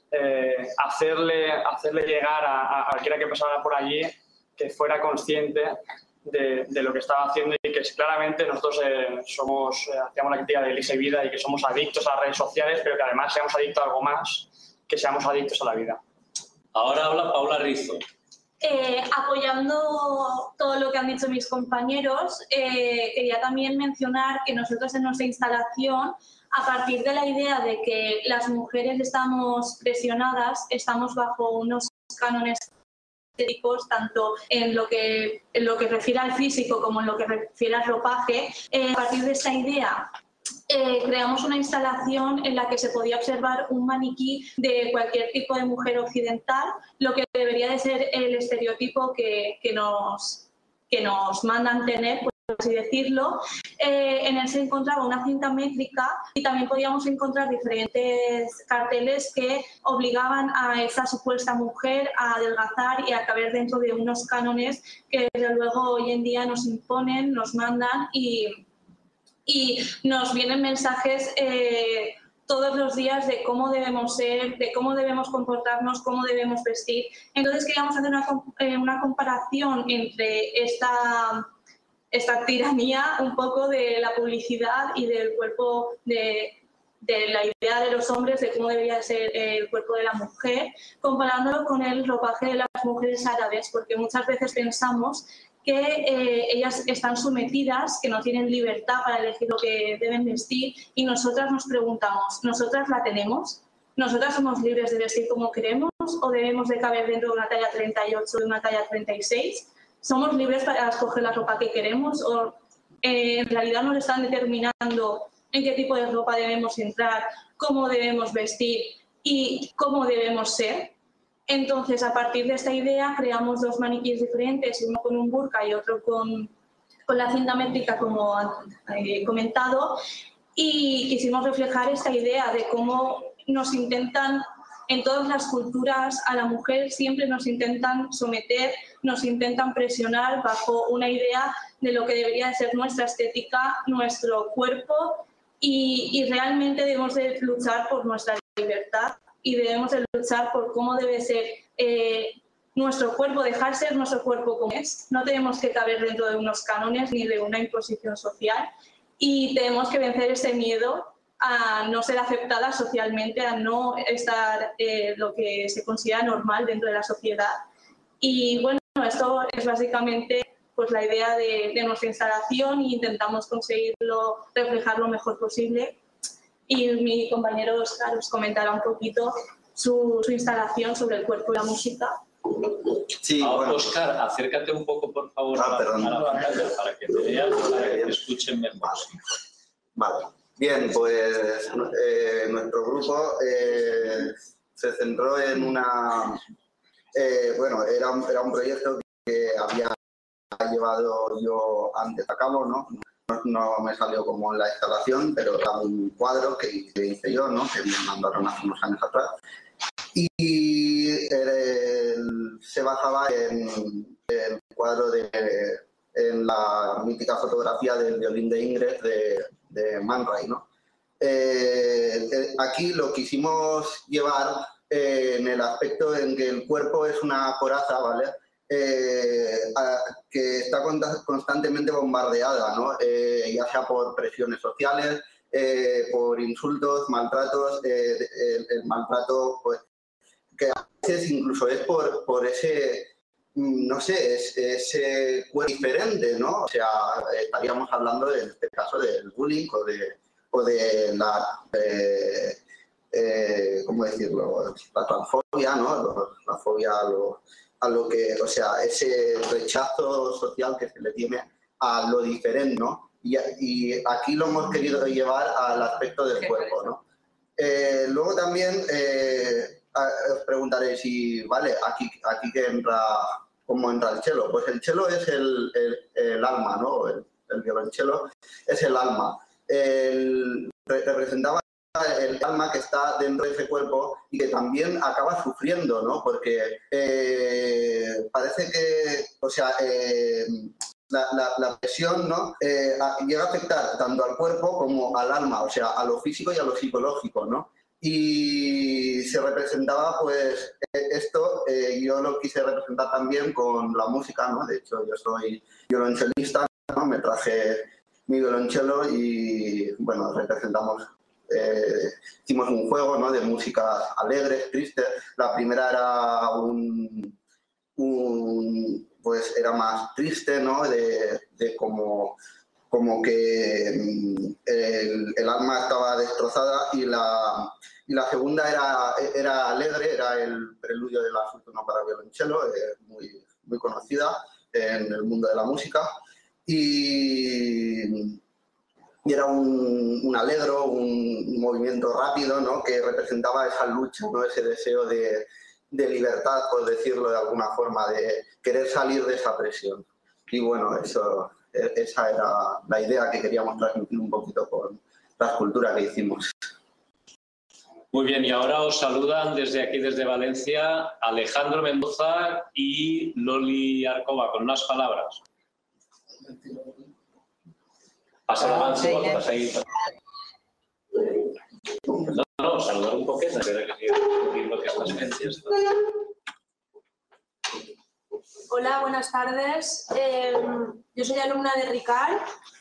Hacerle llegar a cualquiera que pasara por allí que fuera consciente de lo que estaba haciendo y que claramente nosotros hacíamos la crítica de Elisa y Vida y que somos adictos a las redes sociales, pero que además seamos adictos a algo más, que seamos adictos a la vida. Ahora habla Paula Rizo. Apoyando todo lo que han dicho mis compañeros, quería también mencionar que nosotros en nuestra instalación, a partir de la idea de que las mujeres estamos presionadas, estamos bajo unos cánones estéticos, tanto en lo que refiere al físico como en lo que refiere al ropaje, a partir de esta idea creamos una instalación en la que se podía observar un maniquí de cualquier tipo de mujer occidental, lo que debería de ser el estereotipo que nos mandan tener, por así decirlo. En él se encontraba una cinta métrica y también podíamos encontrar diferentes carteles que obligaban a esa supuesta mujer a adelgazar y a caber dentro de unos cánones que desde luego hoy en día nos imponen, nos mandan y nos vienen mensajes todos los días de cómo debemos ser, de cómo debemos comportarnos, cómo debemos vestir. Entonces queríamos hacer una comparación entre esta tiranía un poco de la publicidad y del cuerpo, de la idea de los hombres de cómo debería ser el cuerpo de la mujer, comparándolo con el ropaje de las mujeres árabes, porque muchas veces pensamos que ellas están sometidas, que no tienen libertad para elegir lo que deben vestir y nosotras nos preguntamos, ¿nosotras la tenemos? ¿Nosotras somos libres de vestir como queremos o debemos de caber dentro de una talla 38 o de una talla 36? ¿Somos libres para escoger la ropa que queremos o en realidad nos están determinando en qué tipo de ropa debemos entrar, cómo debemos vestir y cómo debemos ser? Entonces, a partir de esta idea, creamos dos maniquíes diferentes, uno con un burka y otro con la cinta métrica, como he comentado, y quisimos reflejar esta idea de cómo nos intentan, en todas las culturas, a la mujer siempre nos intentan someter, nos intentan presionar bajo una idea de lo que debería de ser nuestra estética, nuestro cuerpo, y realmente debemos de luchar por nuestra libertad y debemos de luchar por cómo debe ser nuestro cuerpo, dejar ser nuestro cuerpo como es. No tenemos que caber dentro de unos cánones ni de una imposición social y tenemos que vencer ese miedo a no ser aceptada socialmente, a no estar lo que se considera normal dentro de la sociedad. Y bueno, esto es básicamente pues, la idea de nuestra instalación e intentamos conseguirlo, reflejar lo mejor posible. Y mi compañero Oscar os comentará un poquito su instalación sobre el cuerpo y la música. Sí, bueno. Oscar, acércate un poco, por favor, a la pantalla para que te vean, para que te escuchen mejor. Vale. Bien, pues nuestro grupo se centró en una... bueno, era un proyecto que había llevado yo antes a cabo, ¿no? No me salió como en la instalación, pero era un cuadro que hice yo, ¿no? Que me mandaron hace unos años atrás. Y se basaba en el cuadro en la mítica fotografía del violín de Ingres de Man Ray, ¿no? Aquí lo quisimos llevar en el aspecto en que el cuerpo es una coraza, ¿vale? Que está constantemente bombardeada, ¿no? Ya sea por presiones sociales, por insultos, maltratos, el maltrato, pues, que a veces incluso es por ese, no sé, ese cuerpo diferente, ¿no? O sea, estaríamos hablando en este caso del bullying o de la, ¿cómo decirlo? La transfobia, ¿no? La fobia a lo que, o sea, ese rechazo social que se le tiene a lo diferente, ¿no? Y aquí lo hemos querido llevar al aspecto del cuerpo, ¿no? Luego también os preguntaréis si, vale, aquí que entra, ¿cómo entra el cello? Pues el cello es el alma, ¿no? El violonchelo es el alma. Representaba el alma que está dentro de ese cuerpo y que también acaba sufriendo, ¿no? Porque parece que, o sea, la presión, ¿no? Llega a afectar tanto al cuerpo como al alma, o sea, a lo físico y a lo psicológico, ¿no? Y se representaba, pues, esto, yo lo quise representar también con la música, ¿no? De hecho, yo soy violonchelista, ¿no? Me traje mi violonchelo y, bueno, representamos, hicimos un juego, ¿no? De músicas alegres, tristes. La primera era pues era más triste, ¿no? De como que el alma estaba destrozada, y la segunda era alegre, era el preludio de la Fortuna para violonchelo, muy conocida en el mundo de la música, y era un alegro, un movimiento rápido, ¿no? Que representaba esa lucha, ¿no? Ese deseo de libertad, por decirlo de alguna forma, de querer salir de esa presión. Y bueno, esa era la idea que queríamos transmitir un poquito con la escultura que hicimos. Muy bien, y ahora os saludan desde aquí, desde Valencia, Alejandro Mendoza y Loli Arcova, con unas palabras. Pasa la mano, vas a ir. No, saludar un poquito, que estás bien. Hola, buenas tardes. Yo soy alumna de Ricard.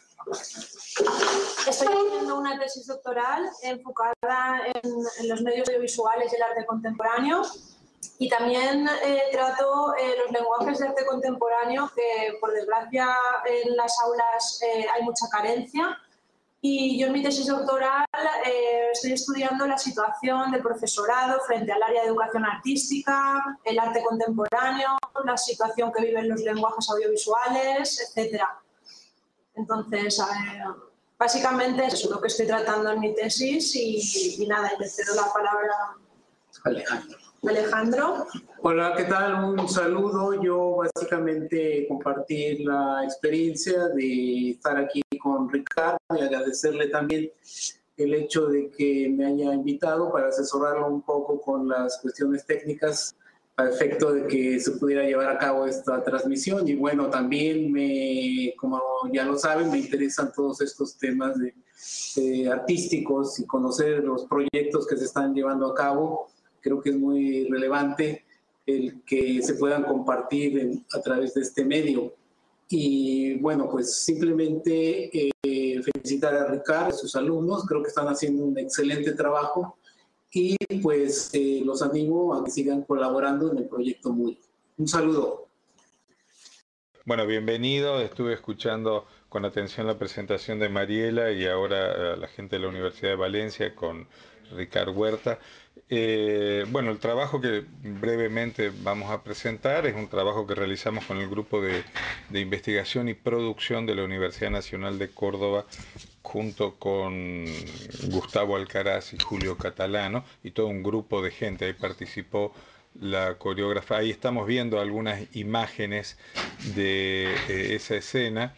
Estoy haciendo una tesis doctoral enfocada en los medios audiovisuales y el arte contemporáneo, y también trato los lenguajes de arte contemporáneo, que por desgracia en las aulas hay mucha carencia. Y yo en mi tesis doctoral estoy estudiando la situación del profesorado frente al área de educación artística, el arte contemporáneo, la situación que viven los lenguajes audiovisuales, etc. Entonces, básicamente eso es lo que estoy tratando en mi tesis, y nada, y le cedo la palabra a Alejandro. Hola, ¿qué tal? Un saludo. Yo básicamente compartir la experiencia de estar aquí con Ricardo y agradecerle también el hecho de que me haya invitado para asesorarlo un poco con las cuestiones técnicas a efecto de que se pudiera llevar a cabo esta transmisión. Y bueno, también como ya lo saben, me interesan todos estos temas artísticos y conocer los proyectos que se están llevando a cabo. Creo que es muy relevante el que se puedan compartir a través de este medio. Y bueno, pues simplemente felicitar a Ricardo y a sus alumnos. Creo que están haciendo un excelente trabajo, y pues los animo a que sigan colaborando en el proyecto MUI. Un saludo. Bueno, bienvenido. Estuve escuchando con atención la presentación de Mariela y ahora la gente de la Universidad de Valencia con Ricard Huerta. Bueno, el trabajo que brevemente vamos a presentar es un trabajo que realizamos con el grupo de investigación y producción de la Universidad Nacional de Córdoba, junto con Gustavo Alcaraz y Julio Catalano y todo un grupo de gente. Ahí participó la coreógrafa. Ahí estamos viendo algunas imágenes de esa escena,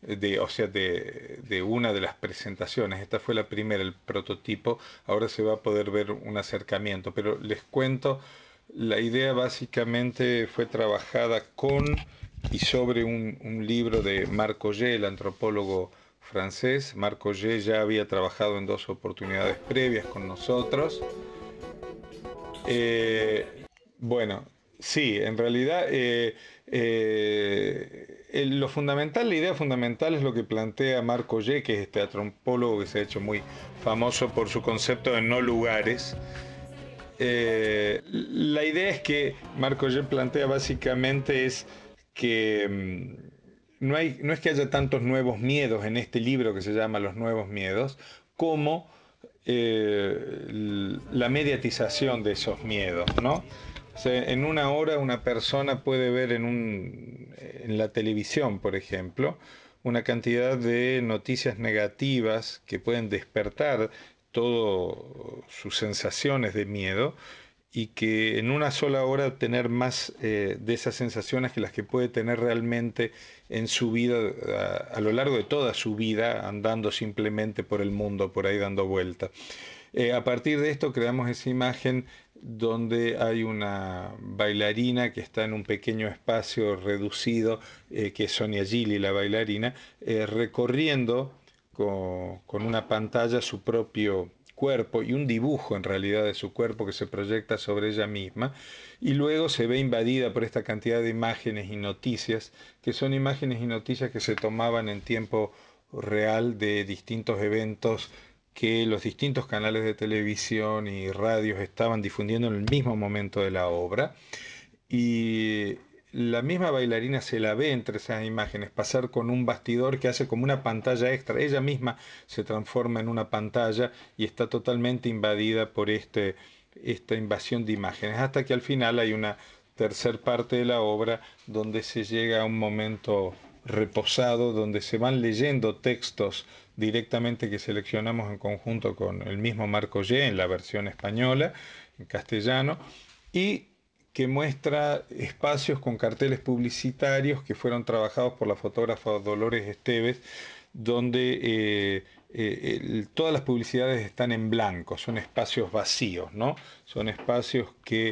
de una de las presentaciones. Esta fue la primera, el prototipo. Ahora se va a poder ver un acercamiento, pero les cuento, la idea básicamente fue trabajada con y sobre un libro de Marc Ogier, el antropólogo francés. Marc Ogier ya había trabajado en 2 oportunidades previas con nosotros. Bueno, sí, en realidad lo fundamental, la idea fundamental es lo que plantea Marc Ogier, que es este antropólogo que se ha hecho muy famoso por su concepto de no lugares. La idea es que Marc Ogier plantea básicamente es que no es que haya tantos nuevos miedos en este libro que se llama Los Nuevos Miedos, como la mediatización de esos miedos, ¿no? O sea, en una hora una persona puede ver en la televisión, por ejemplo, una cantidad de noticias negativas que pueden despertar todas sus sensaciones de miedo, y que en una sola hora tener más de esas sensaciones que las que puede tener realmente en su vida, a lo largo de toda su vida, andando simplemente por el mundo, por ahí dando vuelta. A partir de esto creamos esa imagen donde hay una bailarina que está en un pequeño espacio reducido, que es Sonia Gilli, la bailarina, recorriendo con una pantalla su propio cuerpo y un dibujo en realidad de su cuerpo que se proyecta sobre ella misma, y luego se ve invadida por esta cantidad de imágenes y noticias, que son imágenes y noticias que se tomaban en tiempo real de distintos eventos que los distintos canales de televisión y radios estaban difundiendo en el mismo momento de la obra, y la misma bailarina se la ve entre esas imágenes pasar con un bastidor que hace como una pantalla extra. Ella misma se transforma en una pantalla y está totalmente invadida por esta invasión de imágenes, hasta que al final hay una tercer parte de la obra donde se llega a un momento reposado, donde se van leyendo textos directamente que seleccionamos en conjunto con el mismo Marc Ogier en la versión española, en castellano, y que muestra espacios con carteles publicitarios que fueron trabajados por la fotógrafa Dolores Esteves, donde todas las publicidades están en blanco, son espacios vacíos, ¿no? Son espacios que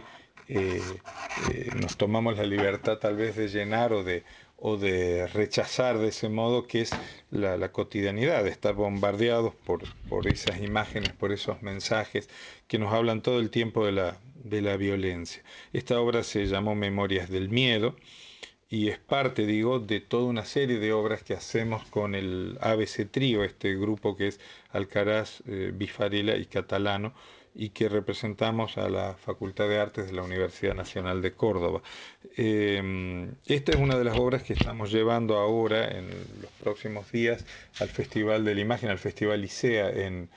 nos tomamos la libertad tal vez de llenar o de rechazar de ese modo, que es la cotidianidad, de estar bombardeados por esas imágenes, por esos mensajes que nos hablan todo el tiempo de la violencia. Esta obra se llamó Memorias del Miedo y es parte, digo, de toda una serie de obras que hacemos con el ABC Trío, este grupo que es Alcaraz, Bifarella y Catalano, y que representamos a la Facultad de Artes de la Universidad Nacional de Córdoba. Esta es una de las obras que estamos llevando ahora en los próximos días al Festival de la Imagen, al Festival Licea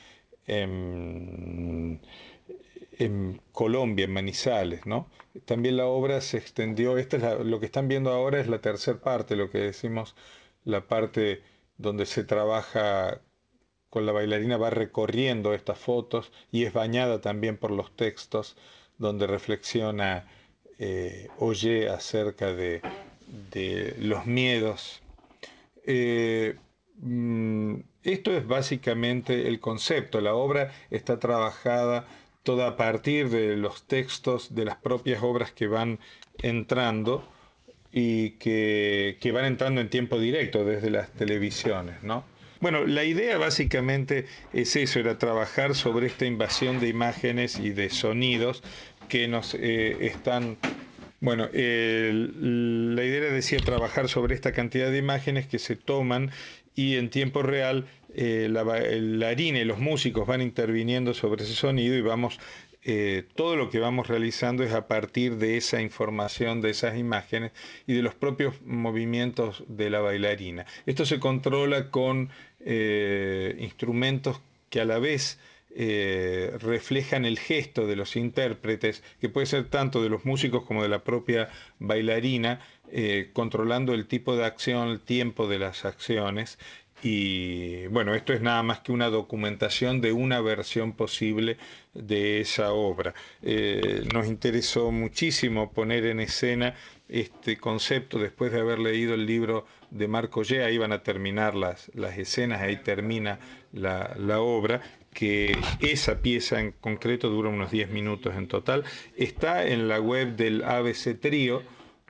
en Colombia, en Manizales, ¿no? También la obra se extendió, lo que están viendo ahora es la tercera parte, lo que decimos la parte donde se trabaja con la bailarina, va recorriendo estas fotos y es bañada también por los textos donde reflexiona Ogier acerca de los miedos. Esto es básicamente el concepto. La obra está trabajada toda a partir de los textos de las propias obras que van entrando y que van entrando en tiempo directo desde las televisiones, ¿no? Bueno, la idea básicamente es eso, era trabajar sobre esta invasión de imágenes y de sonidos que nos están... Bueno, la idea era, decía, trabajar sobre esta cantidad de imágenes que se toman y en tiempo real la bailarina y los músicos van interviniendo sobre ese sonido y vamos... todo lo que vamos realizando es a partir de esa información, de esas imágenes y de los propios movimientos de la bailarina. Esto se controla con instrumentos que a la vez reflejan el gesto de los intérpretes, que puede ser tanto de los músicos como de la propia bailarina, controlando el tipo de acción, el tiempo de las acciones. Y bueno, esto es nada más que una documentación de una versión posible de esa obra. Nos interesó muchísimo poner en escena este concepto después de haber leído el libro de Marc Ogier. Ahí van a terminar las escenas, ahí termina la obra, que esa pieza en concreto dura unos 10 minutos en total. Está en la web del ABC Trío,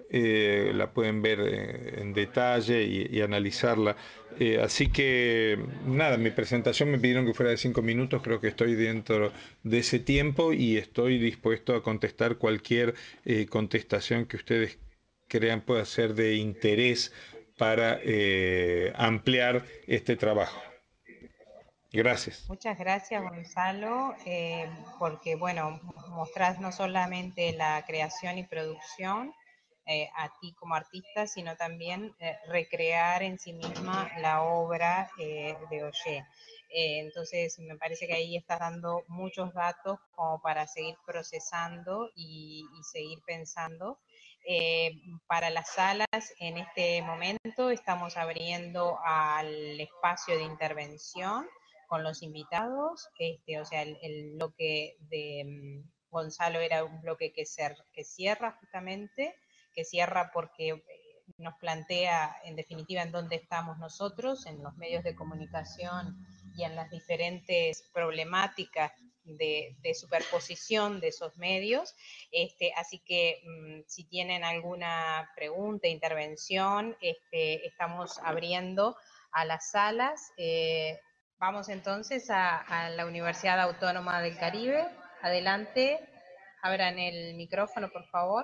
la pueden ver en detalle y analizarla. Así que nada, mi presentación me pidieron que fuera de 5 minutos, creo que estoy dentro de ese tiempo y estoy dispuesto a contestar cualquier contestación que ustedes crean pueda ser de interés para ampliar este trabajo. Gracias. Muchas gracias, Gonzalo, porque, bueno, mostrás no solamente la creación y producción a ti como artista, sino también recrear en sí misma la obra de Auger. Entonces, me parece que ahí estás dando muchos datos como para seguir procesando y seguir pensando. Para las salas, en este momento estamos abriendo al espacio de intervención con los invitados, o sea, el bloque de Gonzalo era un bloque que cierra justamente, que cierra porque nos plantea en definitiva en dónde estamos nosotros, en los medios de comunicación y en las diferentes problemáticas de superposición de esos medios, así que si tienen alguna pregunta, intervención, estamos abriendo a las salas. Vamos entonces a la Universidad Autónoma del Caribe. Adelante, abran el micrófono, por favor.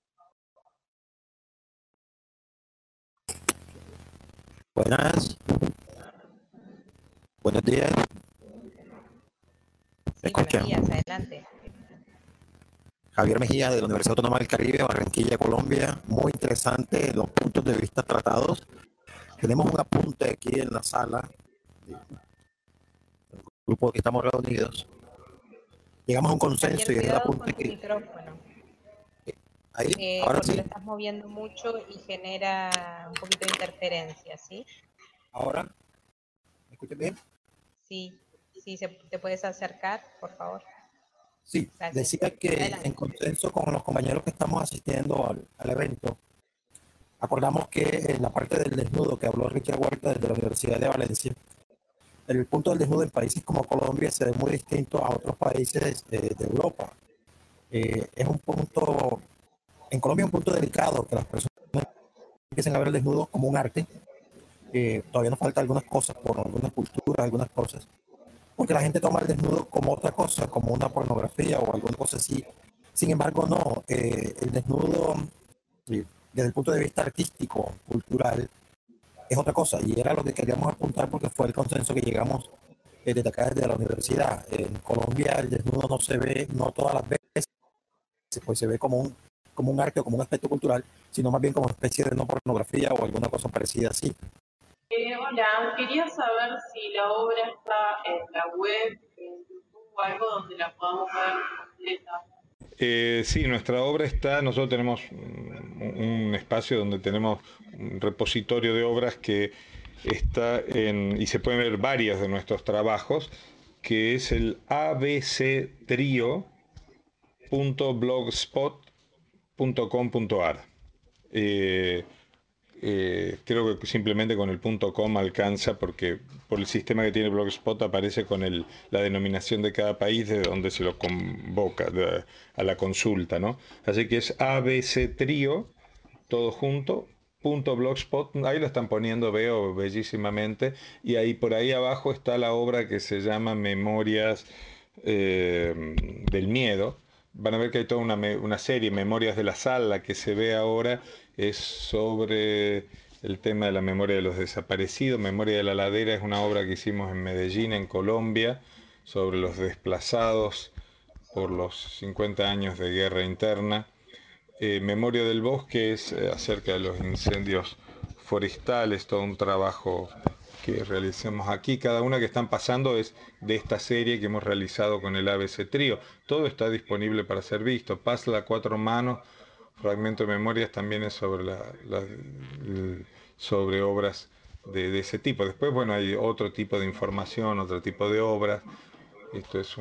Buenas. Buenos días. ¿Me escuchan? Buenos días, adelante. Javier Mejía, de la Universidad Autónoma del Caribe, Barranquilla, Colombia. Muy interesante los puntos de vista tratados. Tenemos un apunte aquí en la sala. Grupo que estamos reunidos, llegamos a un consenso y es el apunte que... Micrófono. Ahí, ahora porque sí. lo estás moviendo mucho y genera un poquito de interferencia, ¿sí? Ahora, ¿me escuchas bien? Sí, te puedes acercar, por favor. Sí, gracias. Decía que Adelante. en consenso con los compañeros que estamos asistiendo al evento, acordamos que en la parte del desnudo que habló Richard Huerta desde la Universidad de Valencia, el punto del desnudo en países como Colombia se ve muy distinto a otros países de Europa. Es un punto, en Colombia es un punto delicado, que las personas empiecen a ver el desnudo como un arte. Todavía nos falta algunas cosas, por algunas culturas, algunas cosas, porque la gente toma el desnudo como otra cosa, como una pornografía o alguna cosa así. Sin embargo, no, el desnudo, desde el punto de vista artístico, cultural, es otra cosa, y era lo que queríamos apuntar porque fue el consenso que llegamos desde acá, desde la universidad. En Colombia el desnudo no se ve, no todas las veces, pues se ve como un arte o como un aspecto cultural, sino más bien como una especie de no pornografía o alguna cosa parecida así. Hola, quería saber si la obra está en la web, en YouTube o algo donde la podamos ver completa. Sí, nuestra obra está, nosotros tenemos un espacio donde tenemos un repositorio de obras que está y se pueden ver varias de nuestros trabajos, que es el abctrio.blogspot.com.ar. Creo que simplemente con el .com alcanza, porque por el sistema que tiene Blogspot aparece con la denominación de cada país de donde se lo convoca a la consulta, ¿no? Así que es abctrio, todo junto, .blogspot, ahí lo están poniendo, veo bellísimamente, y ahí por ahí abajo está la obra que se llama Memorias del Miedo. Van a ver que hay toda una serie, Memorias de la Sala, que se ve ahora, es sobre el tema de la memoria de los desaparecidos. Memoria de la Ladera es una obra que hicimos en Medellín, en Colombia, sobre los desplazados por los 50 años de guerra interna. Memoria del Bosque es acerca de los incendios forestales, todo un trabajo que realicemos aquí. Cada una que están pasando es de esta serie que hemos realizado con el ABC Trío. Todo está disponible para ser visto. Pazla a 4 manos, Fragmento de Memorias, también es sobre, sobre obras de ese tipo. Después, bueno, hay otro tipo de información, otro tipo de obras. Esto es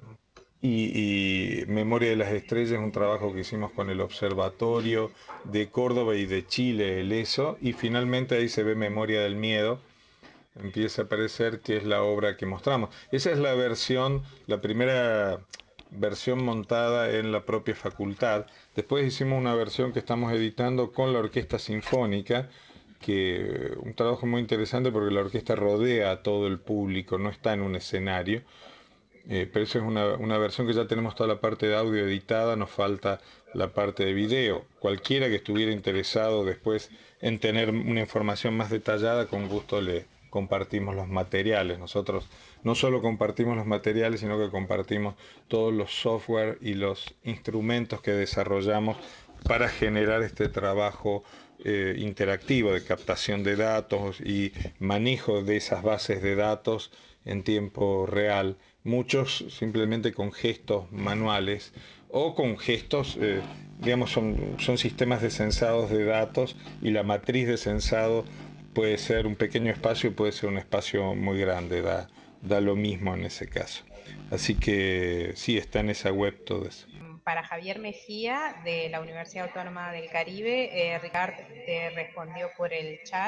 y Memoria de las Estrellas es un trabajo que hicimos con el Observatorio de Córdoba y de Chile, el ESO, y finalmente ahí se ve Memoria del Miedo, empieza a aparecer, que es la obra que mostramos. Esa es la versión, la primera versión montada en la propia facultad. Después hicimos una versión que estamos editando con la Orquesta Sinfónica, que un trabajo muy interesante porque la orquesta rodea a todo el público, no está en un escenario. Pero esa es una versión que ya tenemos toda la parte de audio editada, nos falta la parte de video. Cualquiera que estuviera interesado después en tener una información más detallada, con gusto le compartimos los materiales. Nosotros no solo compartimos los materiales, sino que compartimos todos los software y los instrumentos que desarrollamos para generar este trabajo interactivo de captación de datos y manejo de esas bases de datos en tiempo real. Muchos simplemente con gestos manuales o con gestos, digamos, son sistemas de censados de datos, y la matriz de censado puede ser un pequeño espacio, puede ser un espacio muy grande, da lo mismo en ese caso. Así que sí, está en esa web todo eso. Para Javier Mejía, de la Universidad Autónoma del Caribe, Ricard te respondió por el chat,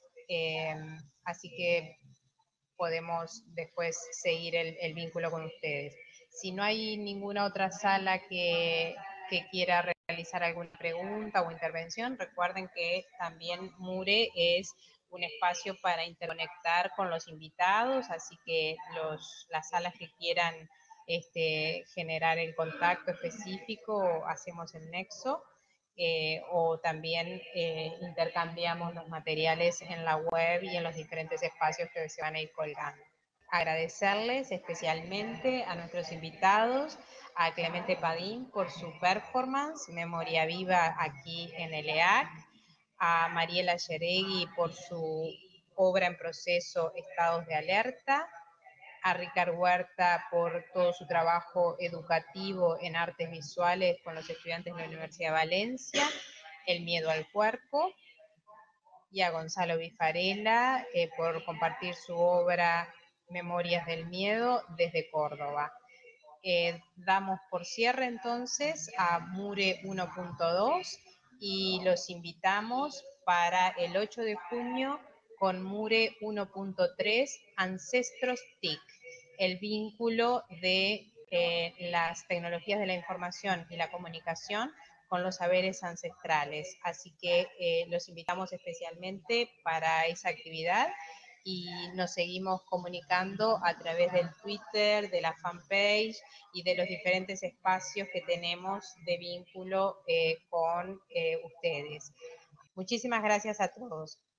así que podemos después seguir el vínculo con ustedes. Si no hay ninguna otra sala que quiera realizar alguna pregunta o intervención, recuerden que también Mure es un espacio para interconectar con los invitados, así que las salas que quieran generar el contacto específico, hacemos el nexo, o también intercambiamos los materiales en la web y en los diferentes espacios que se van a ir colgando. Agradecerles especialmente a nuestros invitados, a Clemente Padín por su performance, Memoria Viva aquí en el EAC, a Mariela Yeregui por su obra en proceso Estados de Alerta, a Ricard Huerta por todo su trabajo educativo en artes visuales con los estudiantes de la Universidad de Valencia, El miedo al cuerpo, y a Gonzalo Bifarella por compartir su obra Memorias del Miedo desde Córdoba. Damos por cierre entonces a Mure 1.2 y los invitamos para el 8 de junio con Mure 1.3 Ancestros TIC, el vínculo de las tecnologías de la información y la comunicación con los saberes ancestrales. Así que los invitamos especialmente para esa actividad y nos seguimos comunicando a través del Twitter, de la fanpage y de los diferentes espacios que tenemos de vínculo con ustedes. Muchísimas gracias a todos.